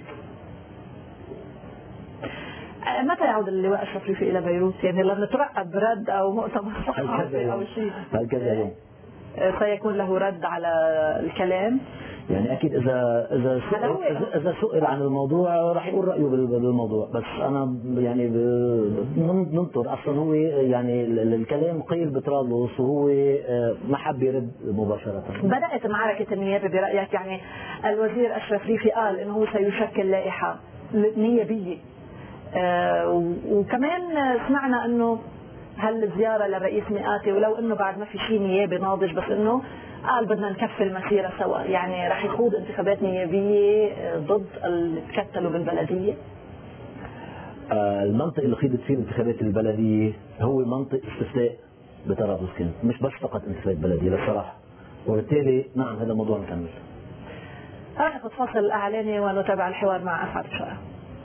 متى يعود اللواء اشرف ريفي الى بيروت؟ يعني لما نترقب رد او مؤتمر صحفي او شيء هكذا يوم سيكون له رد على الكلام؟ يعني اكيد اذا اذا سئل اذا سئل عن الموضوع راح يقول رايه بالموضوع، بس انا يعني ننطر. اصلا هو يعني الكلام قيل بطرابلس وهو ما حب يرد مباشره. بدات معركه النيابه برايك؟ يعني الوزير اشرف ريفي قال انه هو سيشكل لائحه نيابيه، آه وكمان سمعنا انه هل الزياره للرئيس مئاتي ولو انه بعد ما في شيء نيابي ناضج، بس انه قال بدنا نكفي المسيره سوا، يعني رح يخوض انتخابات نيابيه ضد اللي تكتلوا بالبلديه. آه المنطق اللي خيضت فيه الانتخابات البلديه هو منطق استفتاء بطرابلس كانت مش بس فقط انتفاضة بلدية للصراحة، وبالتالي نعم هذا الموضوع مكمل. ناخذ فاصل اعلاني ونتابع الحوار مع اسعد بشارة.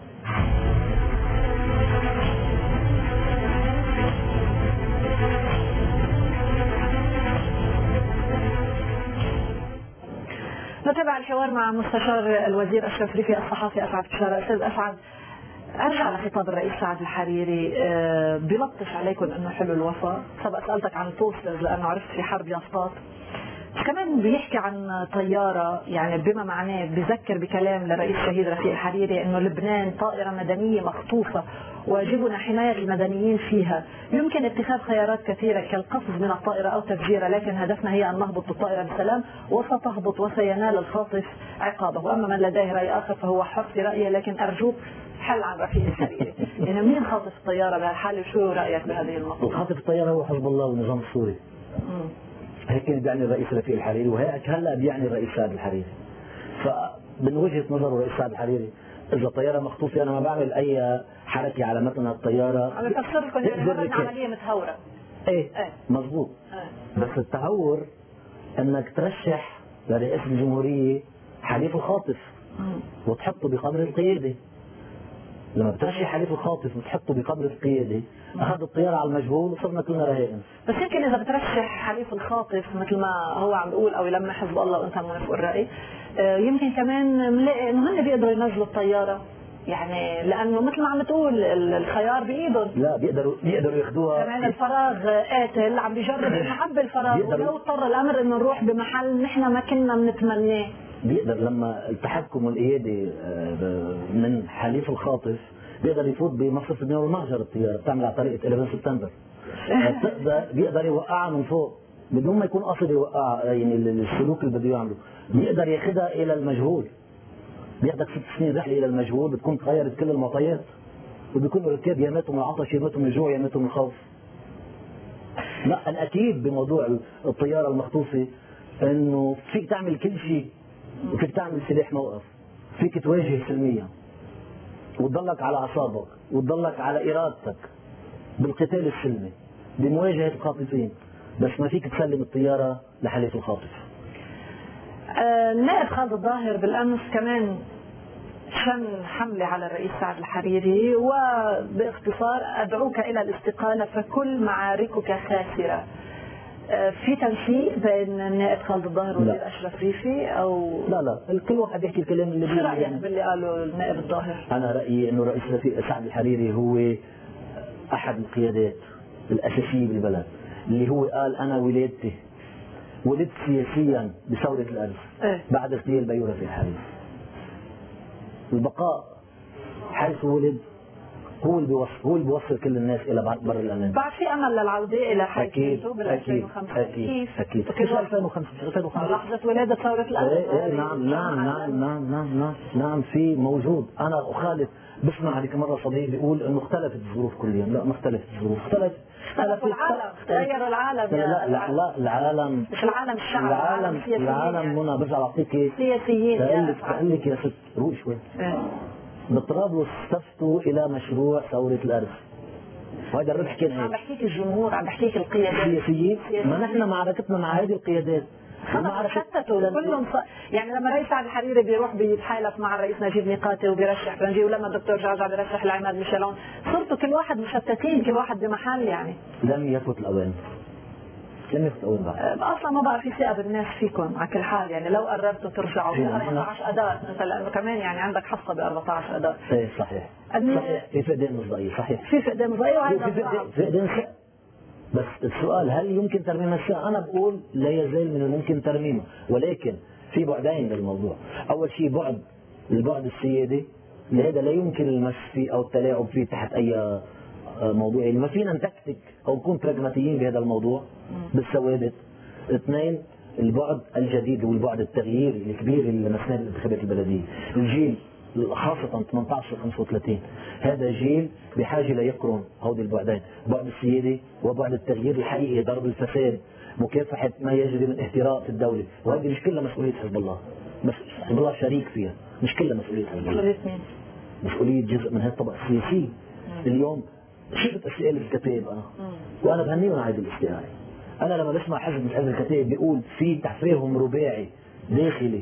نتابع الحوار مع مستشار الوزير اشرف ريفي الصحافي اسعد بشارة. استاذ اسعد، ارجع لخطاب الرئيس سعد الحريري، بلطش عليكم انه حلو الوفاء، سبق سالتك عن البوسترز لانه عرفت في حرب يافطات، كمان بيحكي عن طياره يعني بما معناه بذكر بكلام للرئيس الشهيد رفيق الحريري انه لبنان طائره مدنيه مخطوفه واجبنا حمايه المدنيين فيها، يمكن اتخاذ خيارات كثيره كالقفز من الطائره او تفجيرها، لكن هدفنا هي ان نهبط بالطائره بسلام وستهبط وسينال الخاطف عقابه، واما من لديه راي اخر فهو حر في رايه، لكن ارجوك حل عن رفيق الحريري. يعني مين خاطف الطياره بهالحاله؟ شو رايك بهذه النقطه؟ خاطف الطياره هو حزب الله والنظام السوري. مم. هيك كان بيعني الرئيس رفيق الحريري، وهيك هلا بيعني الرئيس سعد الحريري. فمن وجهه نظر الرئيس سعد الحريري اذا الطياره مخطوفه انا ما بعمل اي حركه على متن الطياره. عم بفسر لكم يعني عمليه متهوره. ايه, ايه. مضبوط. ايه. بس التهور انك ترشح لرئيس الجمهوريه حليف الخاطف وتحطه بقبر القياده. لما بترشح حليف الخاطف وتحطه بقبر القياده اخذ الطياره على المجهول وصرنا كلنا رهائن. بس يمكن اذا بترشح حليف الخاطف مثل ما هو عم بيقول او يلمح حزب الله وانت موافق الراي، يمكن كمان نلاقي انه هن بيقدروا ينزلوا الطياره، يعني لانه مثل ما عم تقول الخيار بايدهم. لا بيقدروا بيقدروا ياخذوها. كمان الفراغ قاتل عم بيجرب يعبي الفراغ، ولو اضطر الامر انه نروح بمحل نحن ما كنا بنتمناه. بيقدر لما التحكم والقياده من حليف الخاطف بيقدر يفوت بمصرف الدنيا والمهجر الطياره بتعمل على طريقه إحدى عشر سبتمبر. بتقدر بيقدر يوقعها من فوق بدون ما يكون قاصد يوقعها، يعني السلوك اللي بده يعمله بيقدر ياخذها الى المجهول. بياخذك ست سنين رحله الى المجهول بتكون تغيرت كل المعطيات، وبيكون الركاب يا ماتوا من العطش يا ماتوا من الجوع يا ماتوا من الخوف. لا الاكيد بموضوع الطياره المخطوفه انه فيك تعمل كل شيء، وفيك تعمل سلاح موقف، فيك تواجه سلميا وتضلك على اعصابك وتضلك على ارادتك بالقتال السلمي بمواجهه الخاطفين، بس ما فيك تسلم الطياره لحليف الخاطف. النائب خالد الظاهر بالامس كمان شن حمله على الرئيس سعد الحريري، وباختصار ادعوك الى الاستقاله فكل معاركك خاسره. في تنسيق بين النائب خالد الظاهر والوزير اشرف ريفي او لا لا كل واحد يحكي الكلام اللي شو رايك باللي قاله النائب الظاهر؟ انا رايي انه الرئيس سعد الحريري هو احد القيادات الاساسيه بالبلد اللي هو قال انا ولادتي ولدت سياسيا بثوره الارز إيه؟ بعد اغتيال بيوره في الحريري. البقاء حيث ولد هو اللي بيوصل هو اللي بيوصل كل الناس الى بر الامان. بعد في امل للعوده الى حيث اكيد بال اكيد ألفين وخمسة. اكيد اكيد مش ألفين وخمسة ألفين وخمسة لحظه ولاده ثوره الارز. ايه ايه نعم نعم نعم نعم نعم نعم نعم في موجود. انا اخالف بسمع هذيك مره صديق بيقول انه اختلفت الظروف كل يوم. لا ما اختلفت الظروف، اختلف اختلف العالم، تغير العالم. لا لا لا العالم مش العالم الشعب، العالم العالم منى برجع بعطيك سياسيين. بقول لك بقول لك يا ست روق شوي. بطرابلس استفتوا الى مشروع ثوره الارز، وهذا الربح كان هيك. عم بحكيك الجمهور، عم بحكيك القيادات السياسيين. ما نحن معركتنا مع هذه القيادات حتى كلهم ص... يعني لما الرئيس سعد الحريري بيروح بيتحالف مع الرئيس نجيب ميقاتي وبيرشح فرنجي، ولما الدكتور جعجع بيرشح العماد ميشيلون، صرتوا كل واحد مشتتين، كل واحد بمحل. يعني لم يفت الاوان، لم يفت الاوان بعد. اصلا ما بقى في ثقه بالناس فيكم على كل حال. يعني لو قررتوا ترجعوا في أربعة عشر اداء مثلا كمان، يعني عندك حصه ب أربعة عشر اداء. ايه صحيح صحيح في فقدان مصداقيه. صحيح في فقدان مصداقيه وهذا في فقدان ثقه. بس السؤال هل يمكن ترميم الثقه؟ انا بقول لا يزال من الممكن ترميمه، ولكن في بعدين للموضوع. اول شيء بعد البعد السيادي اللي هذا لا يمكن المس فيه او التلاعب فيه تحت اي موضوع، يعني ما فينا نتكتك او نكون براغماتيين بهذا الموضوع بالثوابت. اثنين البعد الجديد والبعد التغيير الكبير اللي لمسناه بالانتخابات البلديه. الجيل خاصة ثمانية عشر خمسة وثلاثين هذا جيل بحاجة ليقرن هودي البعدين، بعد السيادي وبعد التغيير الحقيقي، ضرب الفساد، مكافحة ما يجري من اهتراء في الدولة. وهذه مش كلها مسؤولية حزب الله، بس حزب الله شريك فيها، مش كلها مسؤولية حزب الله. مسؤولية جزء من هذه الطبقة السياسية. اليوم شفت اسئله الكتاب انا وانا بهنيهم على هذه الاستقاله. انا لما بسمع حزب من حزب الكتاب بيقول في تفاهم رباعي داخلي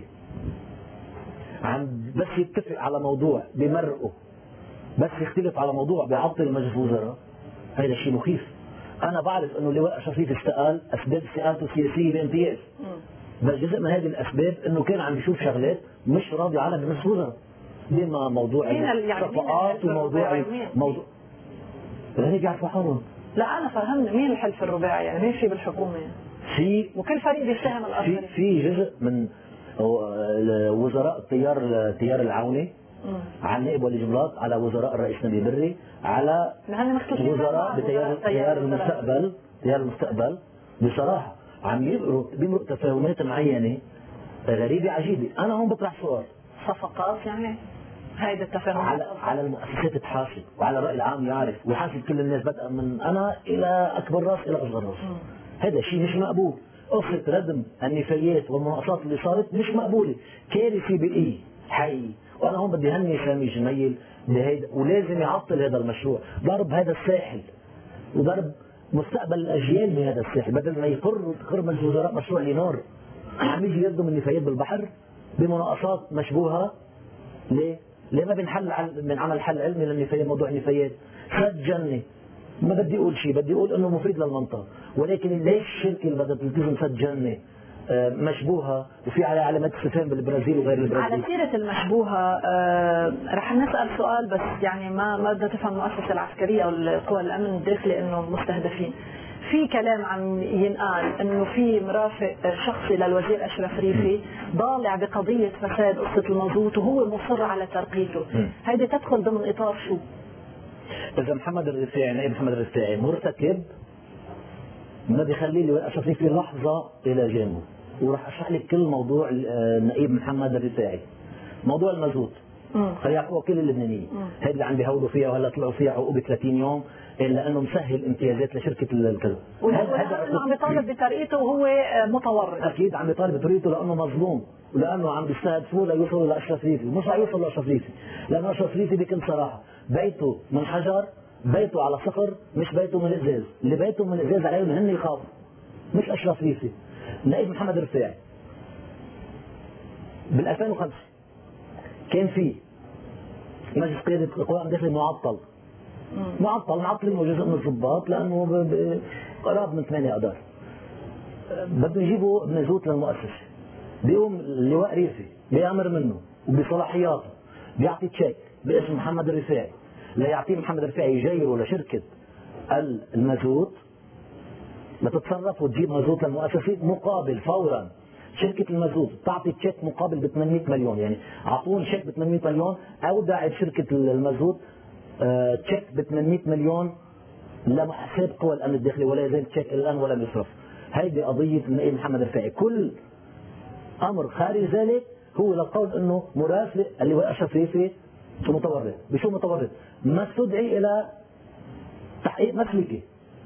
عم بس يتفق على موضوع بمرقه، بس يختلف على موضوع بيعطل مجلس الوزراء، هذا شيء مخيف. انا بعرف انه اللواء شفيف استقال اسباب استقالته سياسيه بامتياز، بس جزء من هذه الاسباب انه كان عم يشوف شغلات مش راضي عنها بمجلس الوزراء، بما موضوع الصفقات وموضوع موضوع هذا بيعرفوا حالهم. لا انا فهمني مين الحلف الرباعي يعني مين في بالحكومه يعني؟ في وكل فريق بيتهم الاخر. في في جزء من وزراء التيار التيار العوني على النائب ولي جملات، على وزراء الرئيس نبي بري، على وزراء بتيار تيار المستقبل تيار المستقبل بصراحه عم يمروا بيمروا تفاهمات معينه غريبه عجيبه. انا هون بطرح سؤال، صفقات يعني هيدا التفاهم على على المؤسسات تحاسب وعلى الراي العام يعرف ويحاسب كل الناس بدءا من انا الى اكبر راس الى اصغر راس. هذا شيء مش مقبول. قصه ردم النفايات والمناقصات اللي صارت مش مقبوله، كارثه بيئيه حقيقي. وانا هون بدي هني سامي جميل بهيدا، ولازم يعطل هذا المشروع، ضرب هذا الساحل وضرب مستقبل الاجيال بهذا الساحل، بدل ما يقر تقر مجلس الوزراء مشروع لينار عم يجي يردم النفايات بالبحر بمناقصات مشبوهه. ليه؟ ليه ما بنحل من عمل حل علمي للنفايات؟ موضوع النفايات سد جنه، ما بدي اقول شيء، بدي اقول انه مفيد للمنطقه، ولكن ليش الشركه اللي بدها تلتزم سد جنه مشبوهه وفي عليها علامات استفهام بالبرازيل وغير البرازيل؟ على سيره المشبوهه آه رح نسال سؤال، بس يعني ما ما بدها تفهم المؤسسه العسكريه او القوى الامن الداخلي انه مستهدفين. في كلام عم ينقال انه في مرافق شخصي للوزير اشرف ريفي ضالع بقضيه فساد قصه المازوت وهو مصر على ترقيته، هيدي تدخل ضمن اطار شو؟ اذا محمد الرفاعي نائب محمد الرفاعي مرتكب ما بيخلي لي اشرف ريفي لحظه الى جانبه، وراح اشرح لك كل موضوع النائب محمد الرفاعي. موضوع المازوت خلي يعرفوها كل اللبنانيين، هذه اللي عم بيهولوا فيها وهلا طلعوا فيها عقوبه ثلاثين يوم الا انه مسهل امتيازات لشركه الكذا. وهذا انه عم بيطالب بترقيته وهو متورط. اكيد عم بيطالب بترقيته لانه مظلوم ولانه عم بيستهدفوه ليوصلوا لاشرف ريفي، مش رح يوصل لاشرف ريفي، لانه اشرف ريفي بكل صراحه بيته من حجر، بيته على صخر، مش بيته من ازاز، اللي بيته من ازاز عليهم هن يخافوا مش اشرف ريفي. نائب محمد الرفاعي بال ألفين وخمسة كان في مجلس قياده القوى الداخلي معطل معطل معطلين جزء من الضباط لانه قراب من ثمانية اذار بده يجيبوا بنزوت للمؤسسه، بيقوم اللواء ريفي بيامر منه وبصلاحياته بيعطي تشيك باسم محمد الرفاعي ليعطيه محمد الرفاعي يجيره لشركه المازوت لتتصرف وتجيب مازوت للمؤسسه مقابل فورا شركه المازوت بتعطي تشيك مقابل ب ثمانمئة مليون، يعني اعطوني تشيك ب ثمانمئة مليون اودعت شركه المازوت تشيك ب ثمانمئة مليون لحساب قوى الامن الداخلي ولا يزال تشيك الان ولم يصرف. هيدي قضيه النائب محمد الرفاعي. كل امر خارج ذلك هو للقول انه مرافق اللواء اشرف ريفي متورط. بشو متورط؟ ما استدعي الى تحقيق مسلكي.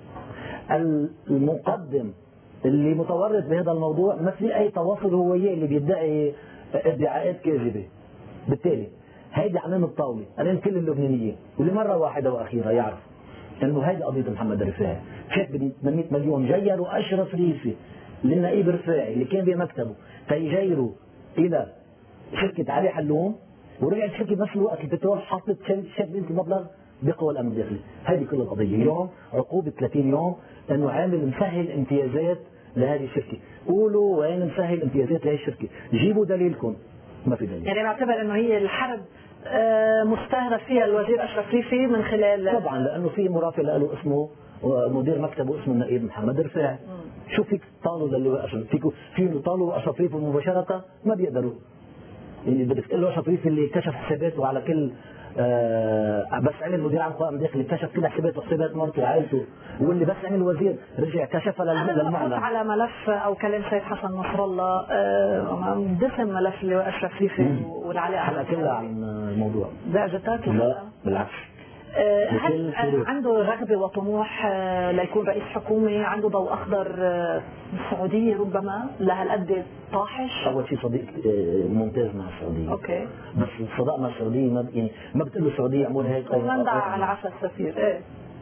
المقدم اللي متورط بهذا الموضوع ما في اي تواصل هو وياه اللي بيدعي ادعاءات كاذبه. بالتالي هيدي علامه الطاوله امام كل اللبنانيين ولمره واحده واخيره يعرف انه هيدي قضيه محمد الرفاعي. شيك ب ثمانمئة مليون جيروا اشرف ريفي للنائب الرفاعي اللي كان بمكتبه تيجيروا الى شركه علي حلوم، ورجعت الشركه بنفس الوقت البترول حطت شيك بنت المبلغ بقوى الامن الداخلي. هذه كل القضيه. اليوم عقوبه ثلاثين يوم انه عامل مسهل امتيازات لهذه الشركه. قولوا وين مسهل امتيازات لهذه الشركه؟ جيبوا دليلكم. ما في دليل. يعني بعتبر انه هي الحرب مستهدف فيها الوزير اشرف ريفي من خلال طبعا لانه في مرافق له اسمه مدير مكتبه اسمه النائب محمد الرفاعي. شو فيك تطالوا للواء اشرف؟ فيكم فيكم تطالوا اشرف ريفي مباشره؟ ما بيقدروا. يعني بدك تقول له اشرف ريفي اللي كشف حساباته على كل آه بس عمل مدير عام قوائم داخلي كشف كل حساباته وحسابات مرته وعائلته، واللي بس عمل وزير رجع كشفها للمعنى. على ملف او كلام سيد حسن نصر الله آه دسم ملف اللواء اشرف ريفي والعلاقه حلقه كلها عن الموضوع. درجتات لا بالعكس. هل عنده رغبه وطموح ليكون رئيس حكومه؟ عنده ضوء اخضر من السعوديه ربما لهالقد طاحش؟ اول شيء صديق ممتاز مع السعوديه. اوكي. بس الصداقه مع السعوديه ما يعني ما بتقول له السعوديه اعمل هيك او من دعا على عشاء السفير. ايه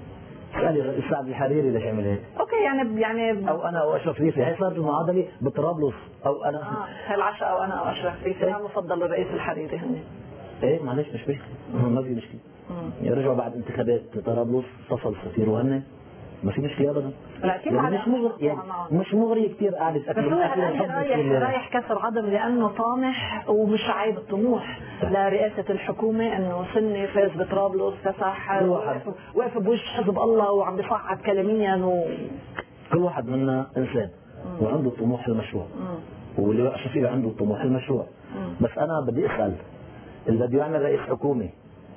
اسالي الرئيس سعد الحريري ليش عمل هيك. اوكي يعني يعني او انا او اشرف ريفي، هي صارت المعادله بطرابلس او انا اه هالعشاء او انا او اشرف ريفي ما مفضل الرئيس الحريري هن. ايه معلش مش مشكله، ما في مشكله. يعني رجعوا بعد انتخابات طرابلس اتصل السفير وهن ما في مشكله ابدا. لا اكيد يعني مش مغري يعني مش مغري كثير قاعده بس هو رايح رايح كسر عظم لانه طامح ومش عيب الطموح لرئاسه الحكومه انه سني فاز بطرابلس كسح واقف بوجه حزب الله وعم بيصعد كلاميا و كل واحد منا انسان مم. وعنده طموح المشروع واللي شفيق عنده طموح المشروع. مم. بس انا بدي اسال اللي بده يعمل رئيس حكومه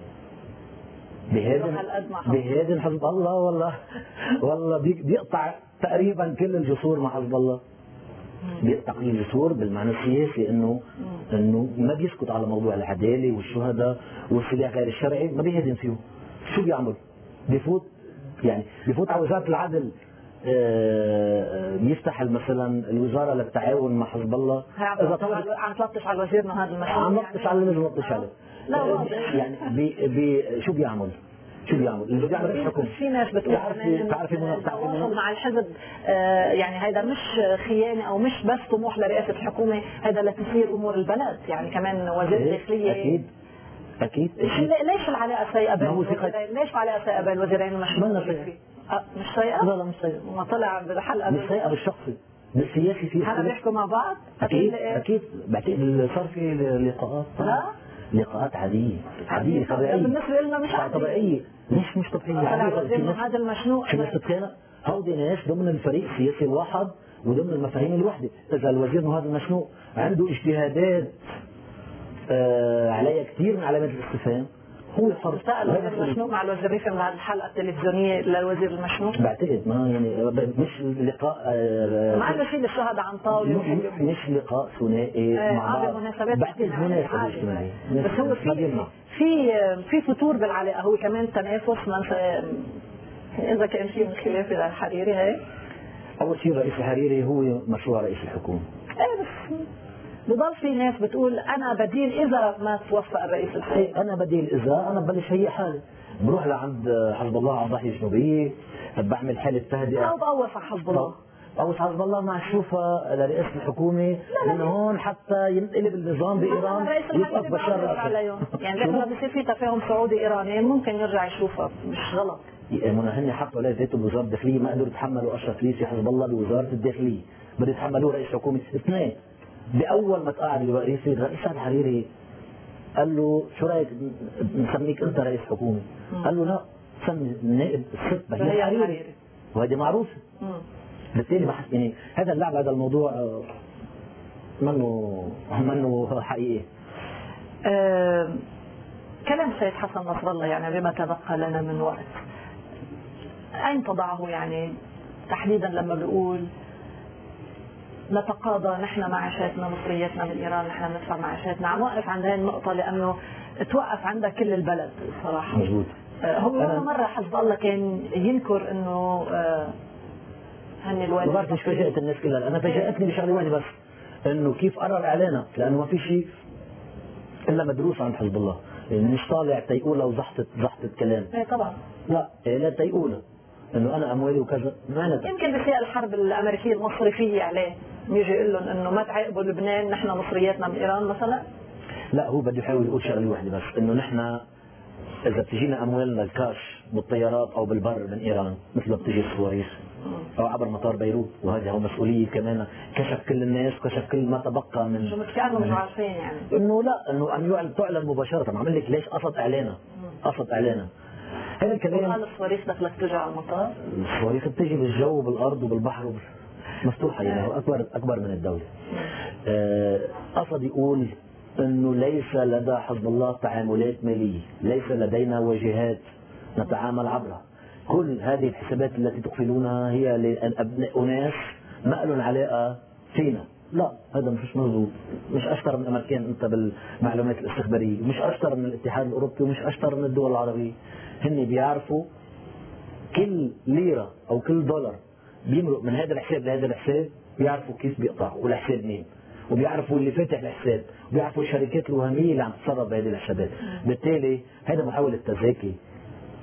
بهذا بهذا حزب الله والله والله بيقطع تقريبا كل الجسور مع حزب الله. بيقطع كل الجسور بالمعنى السياسي انه انه ما بيسكت على موضوع العداله والشهداء والسلاح غير الشرعي، ما بيهدم فيه. شو بيعمل؟ بيفوت يعني بيفوت على وزاره العدل، بيفتح مثلا الوزاره للتعاون مع حزب الله. اذا طبعا عم تلطش على وزيرنا هذا المشروع عم نلطش على اللي نلطش عليه. لا يعني بي بي شو بيعمل؟ شو بيعمل؟ اللي بيعمل الحكم في ناس بتقول تعرفي تعرفي التواصل مع الحزب آه يعني هذا مش خيانه او مش بس طموح لرئاسه الحكومه، هذا لتسيير امور البلد. يعني كمان وزير الداخليه اكيد اكيد, أكيد. ليش العلاقه سيئه بين الوزيرين؟ ليش العلاقه سيئه بين الوزيرين المشهورين؟ أه مش سيئه؟ لا لا مش سيئه. ما طلع بالحلقه مش سيئه بالشخصي بالسياسي في هلا بيحكوا مع بعض؟ اكيد اكيد. بعتقد صار في لقاءات. لا لقاءات عاديه عاديه طبيعيه بالنسبه لنا مش عاديه طبيعيه. ليش مش طبيعيه؟ هذا المشنوق شو بس تتخيل هودي ناس ضمن الفريق السياسي الواحد وضمن المفاهيم الوحده. اذا الوزير هذا المشنوق عنده اجتهادات آه عليها كثير من علامات الاستفهام، هو حر. سأل المشنوق مع الوزير ريفي بعد الحلقه التلفزيونيه للوزير المشنوق؟ بعتقد ما يعني مش لقاء آه مع انه في الشهداء عن طاوله مش لقاء ثنائي آه مع بعض. مناسبات بعتقد مناسبه اجتماعيه. بس هو في في في فتور بالعلاقه، هو كمان تنافس اذا كان في من خلاف الحريري. هي اول شيء رئيس الحريري هو مشروع رئيس الحكومه. ايه بس بضل في ناس بتقول انا بديل اذا ما توفق الرئيس الحالي. ايه انا بديل اذا انا ببلش هيئ حالي، بروح لعند حزب الله على الضاحيه الجنوبيه، بعمل حاله تهدئه او بقوص على حزب الله بقوص حزب الله مع شوفها لرئاسه الحكومه من هون حتى ينقلب النظام بايران يوقف بشار الاسد. يعني لما بصير في تفاهم سعودي ايراني ممكن يرجع يشوفها، مش غلط. منى هن حطوا عليه ذاته بوزاره الداخليه، ما قدروا يتحملوا اشرف ريفي حزب الله بوزاره الداخليه، بده يتحملوه رئيس حكومه اثنين. باول ما تقاعد اللواء ريفي الرئيس سعد الحريري قال له شو رايك نسميك انت رئيس حكومه؟ قال له لا سمي النائب الست بهية الحريري، وهذه معروفه. بالتالي بحس يعني هذا اللعب هذا الموضوع منه منه حقيقي. أه كلام سيد حسن نصر الله يعني بما تبقى لنا من وقت، أين تضعه يعني تحديدا لما بيقول نتقاضى نحن معاشاتنا مصرياتنا من إيران، نحن ندفع معاشاتنا؟ عم وقف عند هذه النقطة لأنه توقف عندها كل البلد صراحة. مظبوط. أه هو ولا مرة حزب الله كان ينكر إنه أه هن الوالد. ما بعرف مش فاجأت الناس كلها، أنا فاجأتني بشغلة واحدة بس، إنه كيف قرر إعلانها، لأنه ما في شيء إلا مدروس عن حزب الله، يعني مش طالع تيقولها وزحطت زحطت كلام. إيه طبعا. لا لا تيقولها إنه أنا أموالي وكذا معناتها. يمكن بسياق الحرب الأمريكية المصرفية عليه يجي يقول لهم إنه ما تعاقبوا لبنان نحن مصرياتنا من إيران مثلا. لا هو بده يحاول يقول شغلة واحدة بس، إنه نحن إذا بتجينا أموالنا الكاش بالطيارات أو بالبر من إيران مثل ما بتجي الصواريخ أو عبر مطار بيروت، وهذا هو مسؤولية كمان كشف كل الناس وكشف كل ما تبقى من شو كأنه مش عارفين يعني إنه لا إنه أن يعلن تعلن مباشرة. عم لك ليش قصد إعلانها؟ قصد إعلانها هذا الكلام. هل الصواريخ دخلت تجي على المطار؟ الصواريخ بتجي بالجو وبالأرض وبالبحر وبال... مفتوحة يعني هو أكبر أكبر من الدولة. آه قصد يقول إنه ليس لدى حزب الله تعاملات مالية، ليس لدينا واجهات نتعامل عبرها، كل هذه الحسابات التي تقفلونها هي لأبناء أناس ما لهم علاقة فينا. لا هذا مش مظبوط، مش أشطر من الأمريكان أنت بالمعلومات الاستخبارية، مش أشطر من الاتحاد الأوروبي ومش أشطر من الدول العربية. هن بيعرفوا كل ليرة أو كل دولار بيمرق من هذا الحساب لهذا الحساب، بيعرفوا كيف بيقطع والحساب مين، وبيعرفوا اللي فاتح الحساب، وبيعرفوا الشركات الوهمية اللي عم تتصرف بهذه الحسابات. بالتالي هذا محاولة تزاكي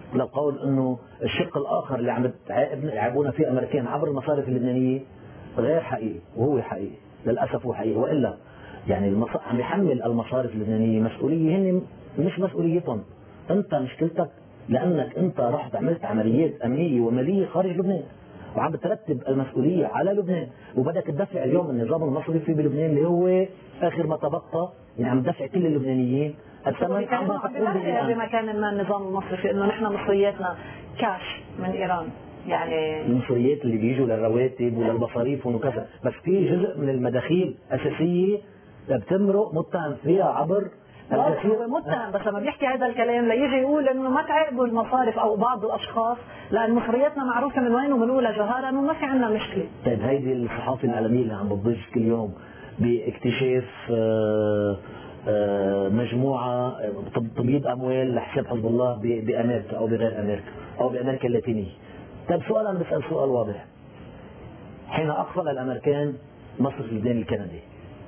للقول انه الشق الاخر اللي عم يلعبون فيه الامريكان عبر المصارف اللبنانيه غير حقيقي، وهو حقيقي للاسف هو حقيقي. والا يعني المص... عم يحمل المصارف اللبنانيه مسؤوليه هن مش مسؤوليتهم. انت مشكلتك لانك انت رحت عملت عمليات امنيه وماليه خارج لبنان، وعم بترتب المسؤوليه على لبنان، وبدك تدفع اليوم النظام المصرفي بلبنان اللي هو اخر ما تبقى، يعني عم تدفع كل اللبنانيين الثمن عما تقول بمكان ما النظام المصرفي انه نحن مصرياتنا كاش من ايران، يعني المصريات اللي بيجوا للرواتب وللمصاريف وكذا، بس في جزء من المداخيل اساسيه بتمرق متهم فيها عبر هو متهم، بس لما بيحكي هذا الكلام ليجي يقول انه ما تعبوا المصارف او بعض الاشخاص، لان مصرياتنا معروفه من وين وبنقولها جهارا وما في عندنا مشكله. طيب هيدي الصحافه العالميه اللي عم بتضج كل يوم باكتشاف آآ آآ مجموعه تبييض اموال لحساب حزب الله بامريكا او بغير امريكا او بامريكا اللاتينيه. طيب سؤال انا بسال سؤال واضح. حين اقفل الامريكان مصرف لبنان الكندي،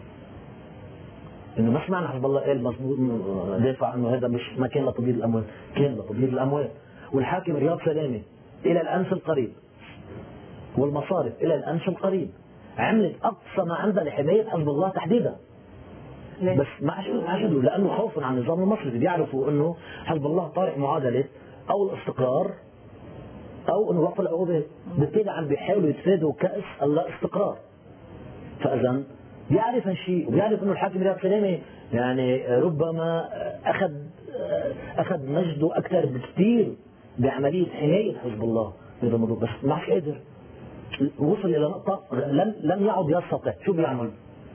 انه ما سمعنا حزب الله قال مظبوط دافع انه هذا مش ما كان لتبييض الاموال، كان لتبييض الاموال، والحاكم رياض سلامه الى الامس القريب والمصارف الى الامس القريب عملت اقصى ما عندها لحمايه حزب الله تحديدا. بس ما عجبوا لانه خوفا عن النظام المصرفي، بيعرفوا انه حزب الله طارح معادله او الاستقرار او انه وقف العقوبات، بالتالي عم بيحاولوا يتفادوا كاس اللا استقرار. فاذا بيعرف هالشيء وبيعرف انه الحاكم رياض سلامه يعني ربما اخذ اخذ مجده اكثر بكثير بعمليه حمايه حزب الله بهذا الموضوع، بس ما عادش قادر. وصل الى نقطه لم لم يعد يستطيع. شو بيعمل؟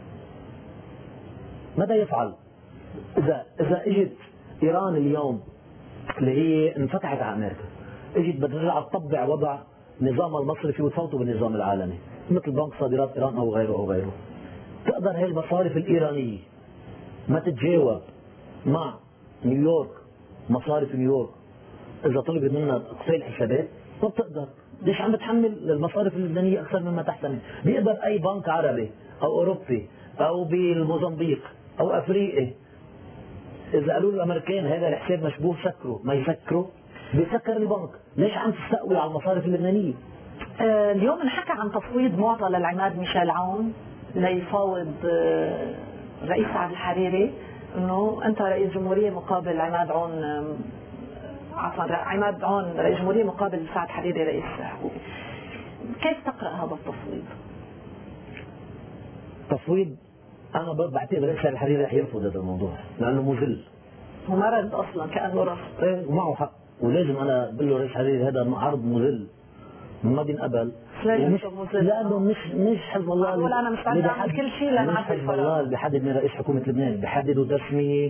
ماذا يفعل؟ اذا اذا اجت ايران اليوم اللي هي انفتحت على امريكا، اجت بترجع تطبع وضع نظام المصرفي وتفوته بالنظام العالمي مثل بنك صادرات ايران او غيره او غيره، تقدر هي المصارف الايرانيه ما تتجاوب مع نيويورك، مصارف نيويورك اذا طلبت منها اقفال حسابات؟ ما بتقدر. ليش عم بتحمل المصارف اللبنانيه اكثر مما تحتمل؟ بيقدر اي بنك عربي او اوروبي او بالموزمبيق او افريقي اذا قالوا له الامريكان هذا الحساب مشبوه سكره، ما يسكره، بيسكر البنك. ليش عم تستقوي على المصارف اللبنانيه؟ آه اليوم انحكى عن تفويض معطى للعماد ميشيل عون ليفاوض آه رئيس سعد الحريري، انه انت رئيس جمهوريه مقابل عماد عون، عفوا عماد عون رئيس جمهوريه مقابل سعد حريري رئيس حكومه. كيف تقرا هذا التفويض؟ تفويض انا بعتقد رئيس سعد الحريري رح يرفض هذا الموضوع لانه مذل. هو ما رد اصلا كانه رفض. ايه ومعه حق، ولازم انا بقول له رئيس الحريري هذا عرض مذل ما بينقبل. مش لانه مش مش حزب الله بقول انا مستعد اعمل كل شيء لنعدل حزب الله اللي بيحدد من رئيس حكومه لبنان، بيحددوا تسميه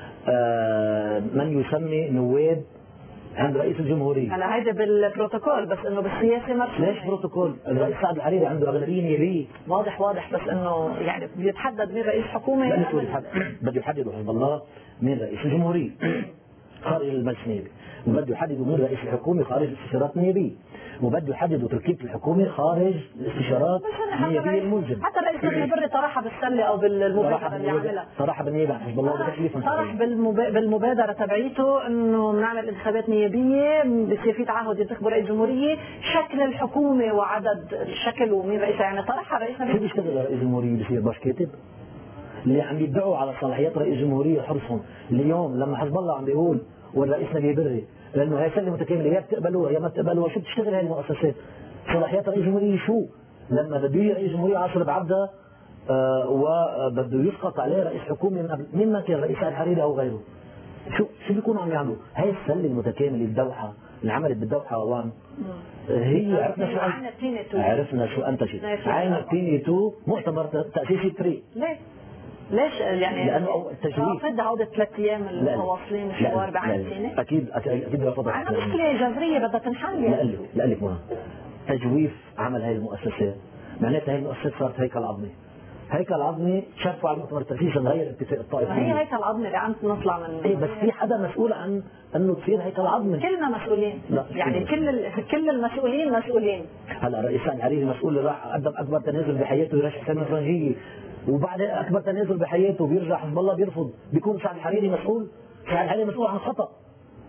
آه من يسمي نواب عند رئيس الجمهوريه. هلا هيدا بالبروتوكول، بس انه بالسياسه ما ليش بروتوكول؟ الرئيس سعد الحريري عنده اغلبيه نيابيه. واضح واضح، بس انه يعني بيتحدد مين رئيس حكومه. بده يحددوا حزب الله مين رئيس الجمهوريه خارج المجلس النيابي، وبده يحددوا مين رئيس الحكومه خارج الاستشارات النيابيه، وبده يحددوا تركيبه الحكومه خارج الاستشارات النيابيه الملزمه. حتى الرئيس ابن بري طرحها بالسله او بالمبادره اللي عملها، طرحها بالنيابه عن حزب الله بتكليف طرح بالمبادره تبعيته انه بنعمل انتخابات نيابيه بصير في تعهد ينتخبوا رئيس جمهوريه، شكل الحكومه وعدد الشكل ومين رئيسها، يعني طرحها رئيسنا. شو بيشتغل رئيس جمهوريه؟ بصير باش كاتب؟ اللي عم يدعوا على صلاحيات رئيس جمهوريه حرصهم اليوم لما حزب الله عم بيقول والرئيس نبي بري لانه هي سله متكامله يا بتقبلوها يا ما بتقبلوها، شو بتشتغل هاي المؤسسات؟ صلاحيات رئيس جمهوريه شو؟ لما بده يجي رئيس جمهوريه عاصر بعبده آه وبده يسقط عليه رئيس حكومه من قبل، مين ما كان رئيس الحريري او غيره. شو شو بيكونوا عم يعملوا؟ هاي السله المتكامله الدوحه اللي عملت بالدوحه وان هي عرفنا شو عرفنا شو انتجت. عين تيني تو مؤتمر تاسيسي تري. ليه؟ ليش يعني؟ لانه التجويف رافض هودة ثلاث ايام المتواصلين الحوار بعين سيناء؟ اكيد اكيد رافضها. عندنا مشكله جذريه بدها تنحل. لا لك لا لك ما تجويف عمل هاي المؤسسات معناتها هاي المؤسسات صارت هيكل عظمي. هيكل عظمي شرفوا على المؤتمر التاسيسي نغير اتفاق الطائفيه. هي هيكل عظمي اللي عم نطلع من ايه بس في حدا مسؤول عن انه تصير هيكل عظمي. كلنا مسؤولين. يعني كل ال... كل المسؤولين مسؤولين. هلا رئيس الحريري مسؤول اللي راح قدم اكبر تنازل بحياته يرشح حسين الفرنجيه، وبعد اكبر تنازل بحياته بيرجع حزب الله بيرفض، بيكون سعد الحريري مسؤول؟ سعد الحريري مسؤول عن خطا.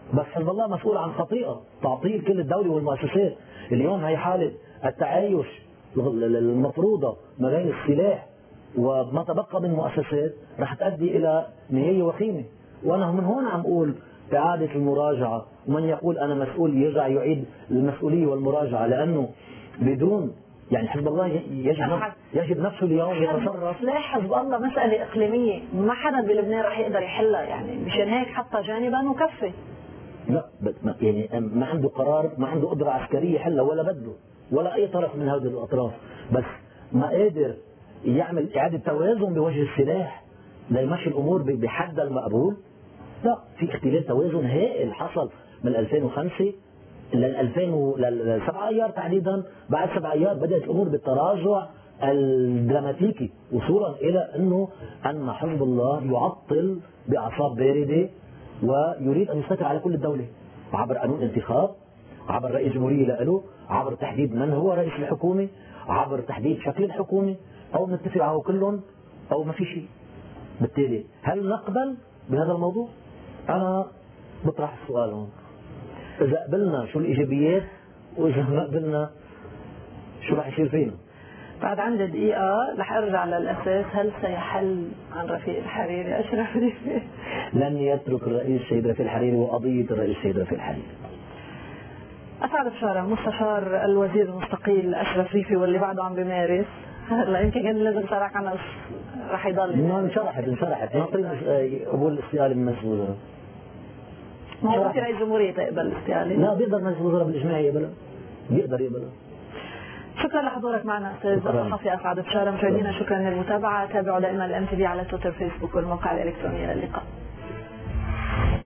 بس حزب الله مسؤول عن خطيئة تعطيل كل الدولة والمؤسسات. اليوم هي حالة التعايش المفروضة ما بين السلاح وما تبقى من مؤسسات رح تؤدي إلى نهاية وخيمة. وأنا من هون عم أقول إعادة المراجعة، ومن يقول أنا مسؤول يرجع يعيد المسؤولية والمراجعة، لأنه بدون يعني حزب الله يجب يجب نفسه اليوم يتصرف. سلاح حزب الله مسألة إقليمية، ما حدا بلبنان رح يقدر يحلها، يعني مشان هيك حطها جانبا وكفي. لا يعني ما عنده قرار، ما عنده قدرة عسكرية يحلها ولا بده ولا أي طرف من هذه الأطراف، بس ما قادر يعمل إعادة توازن بوجه السلاح ليمشي الأمور بحد المقبول. لا، في اختلال توازن هائل حصل من ألفين وخمسة لل ألفين وسبعة ايار تحديدا. بعد سبعة ايار بدات الامور بالتراجع الدراماتيكي وصولا الى انه ان حزب الله يعطل باعصاب بارده ويريد ان يسيطر على كل الدوله عبر قانون انتخاب، عبر رئيس جمهوريه له، عبر تحديد من هو رئيس الحكومه، عبر تحديد شكل الحكومه، او نتفق على كلهم او ما في شيء. بالتالي هل نقبل بهذا الموضوع؟ انا بطرح السؤال هون، إذا قبلنا شو الإيجابيات وإذا ما قبلنا شو رح يصير فينا؟ بعد عندي دقيقة رح أرجع للأساس، هل سيحل عن رفيق الحريري أشرف رفيق؟ لن يترك الرئيس السيد رفيق الحريري وقضية الرئيس السيد رفيق الحريري. أسعد بشارة مستشار الوزير المستقيل أشرف رفيقي واللي بعده عم بمارس، هلا يمكن كان لازم صراحة عنها رح يضل. ما انشرحت انشرحت ناطرين قبول الاستقالة من مجلس الوزراء. ما هو في رئيس جمهورية تقبل الاستقالة؟ لا، بيقدر مجلس الوزراء بالإجماع يقبلها، بيقدر يقبلها. شكرا لحضورك معنا استاذ الصحفي اسعد بشارة. مشاهدينا شكرا للمتابعة، تابعوا دائما الام تي في على تويتر فيسبوك والموقع الالكتروني. الى اللقاء.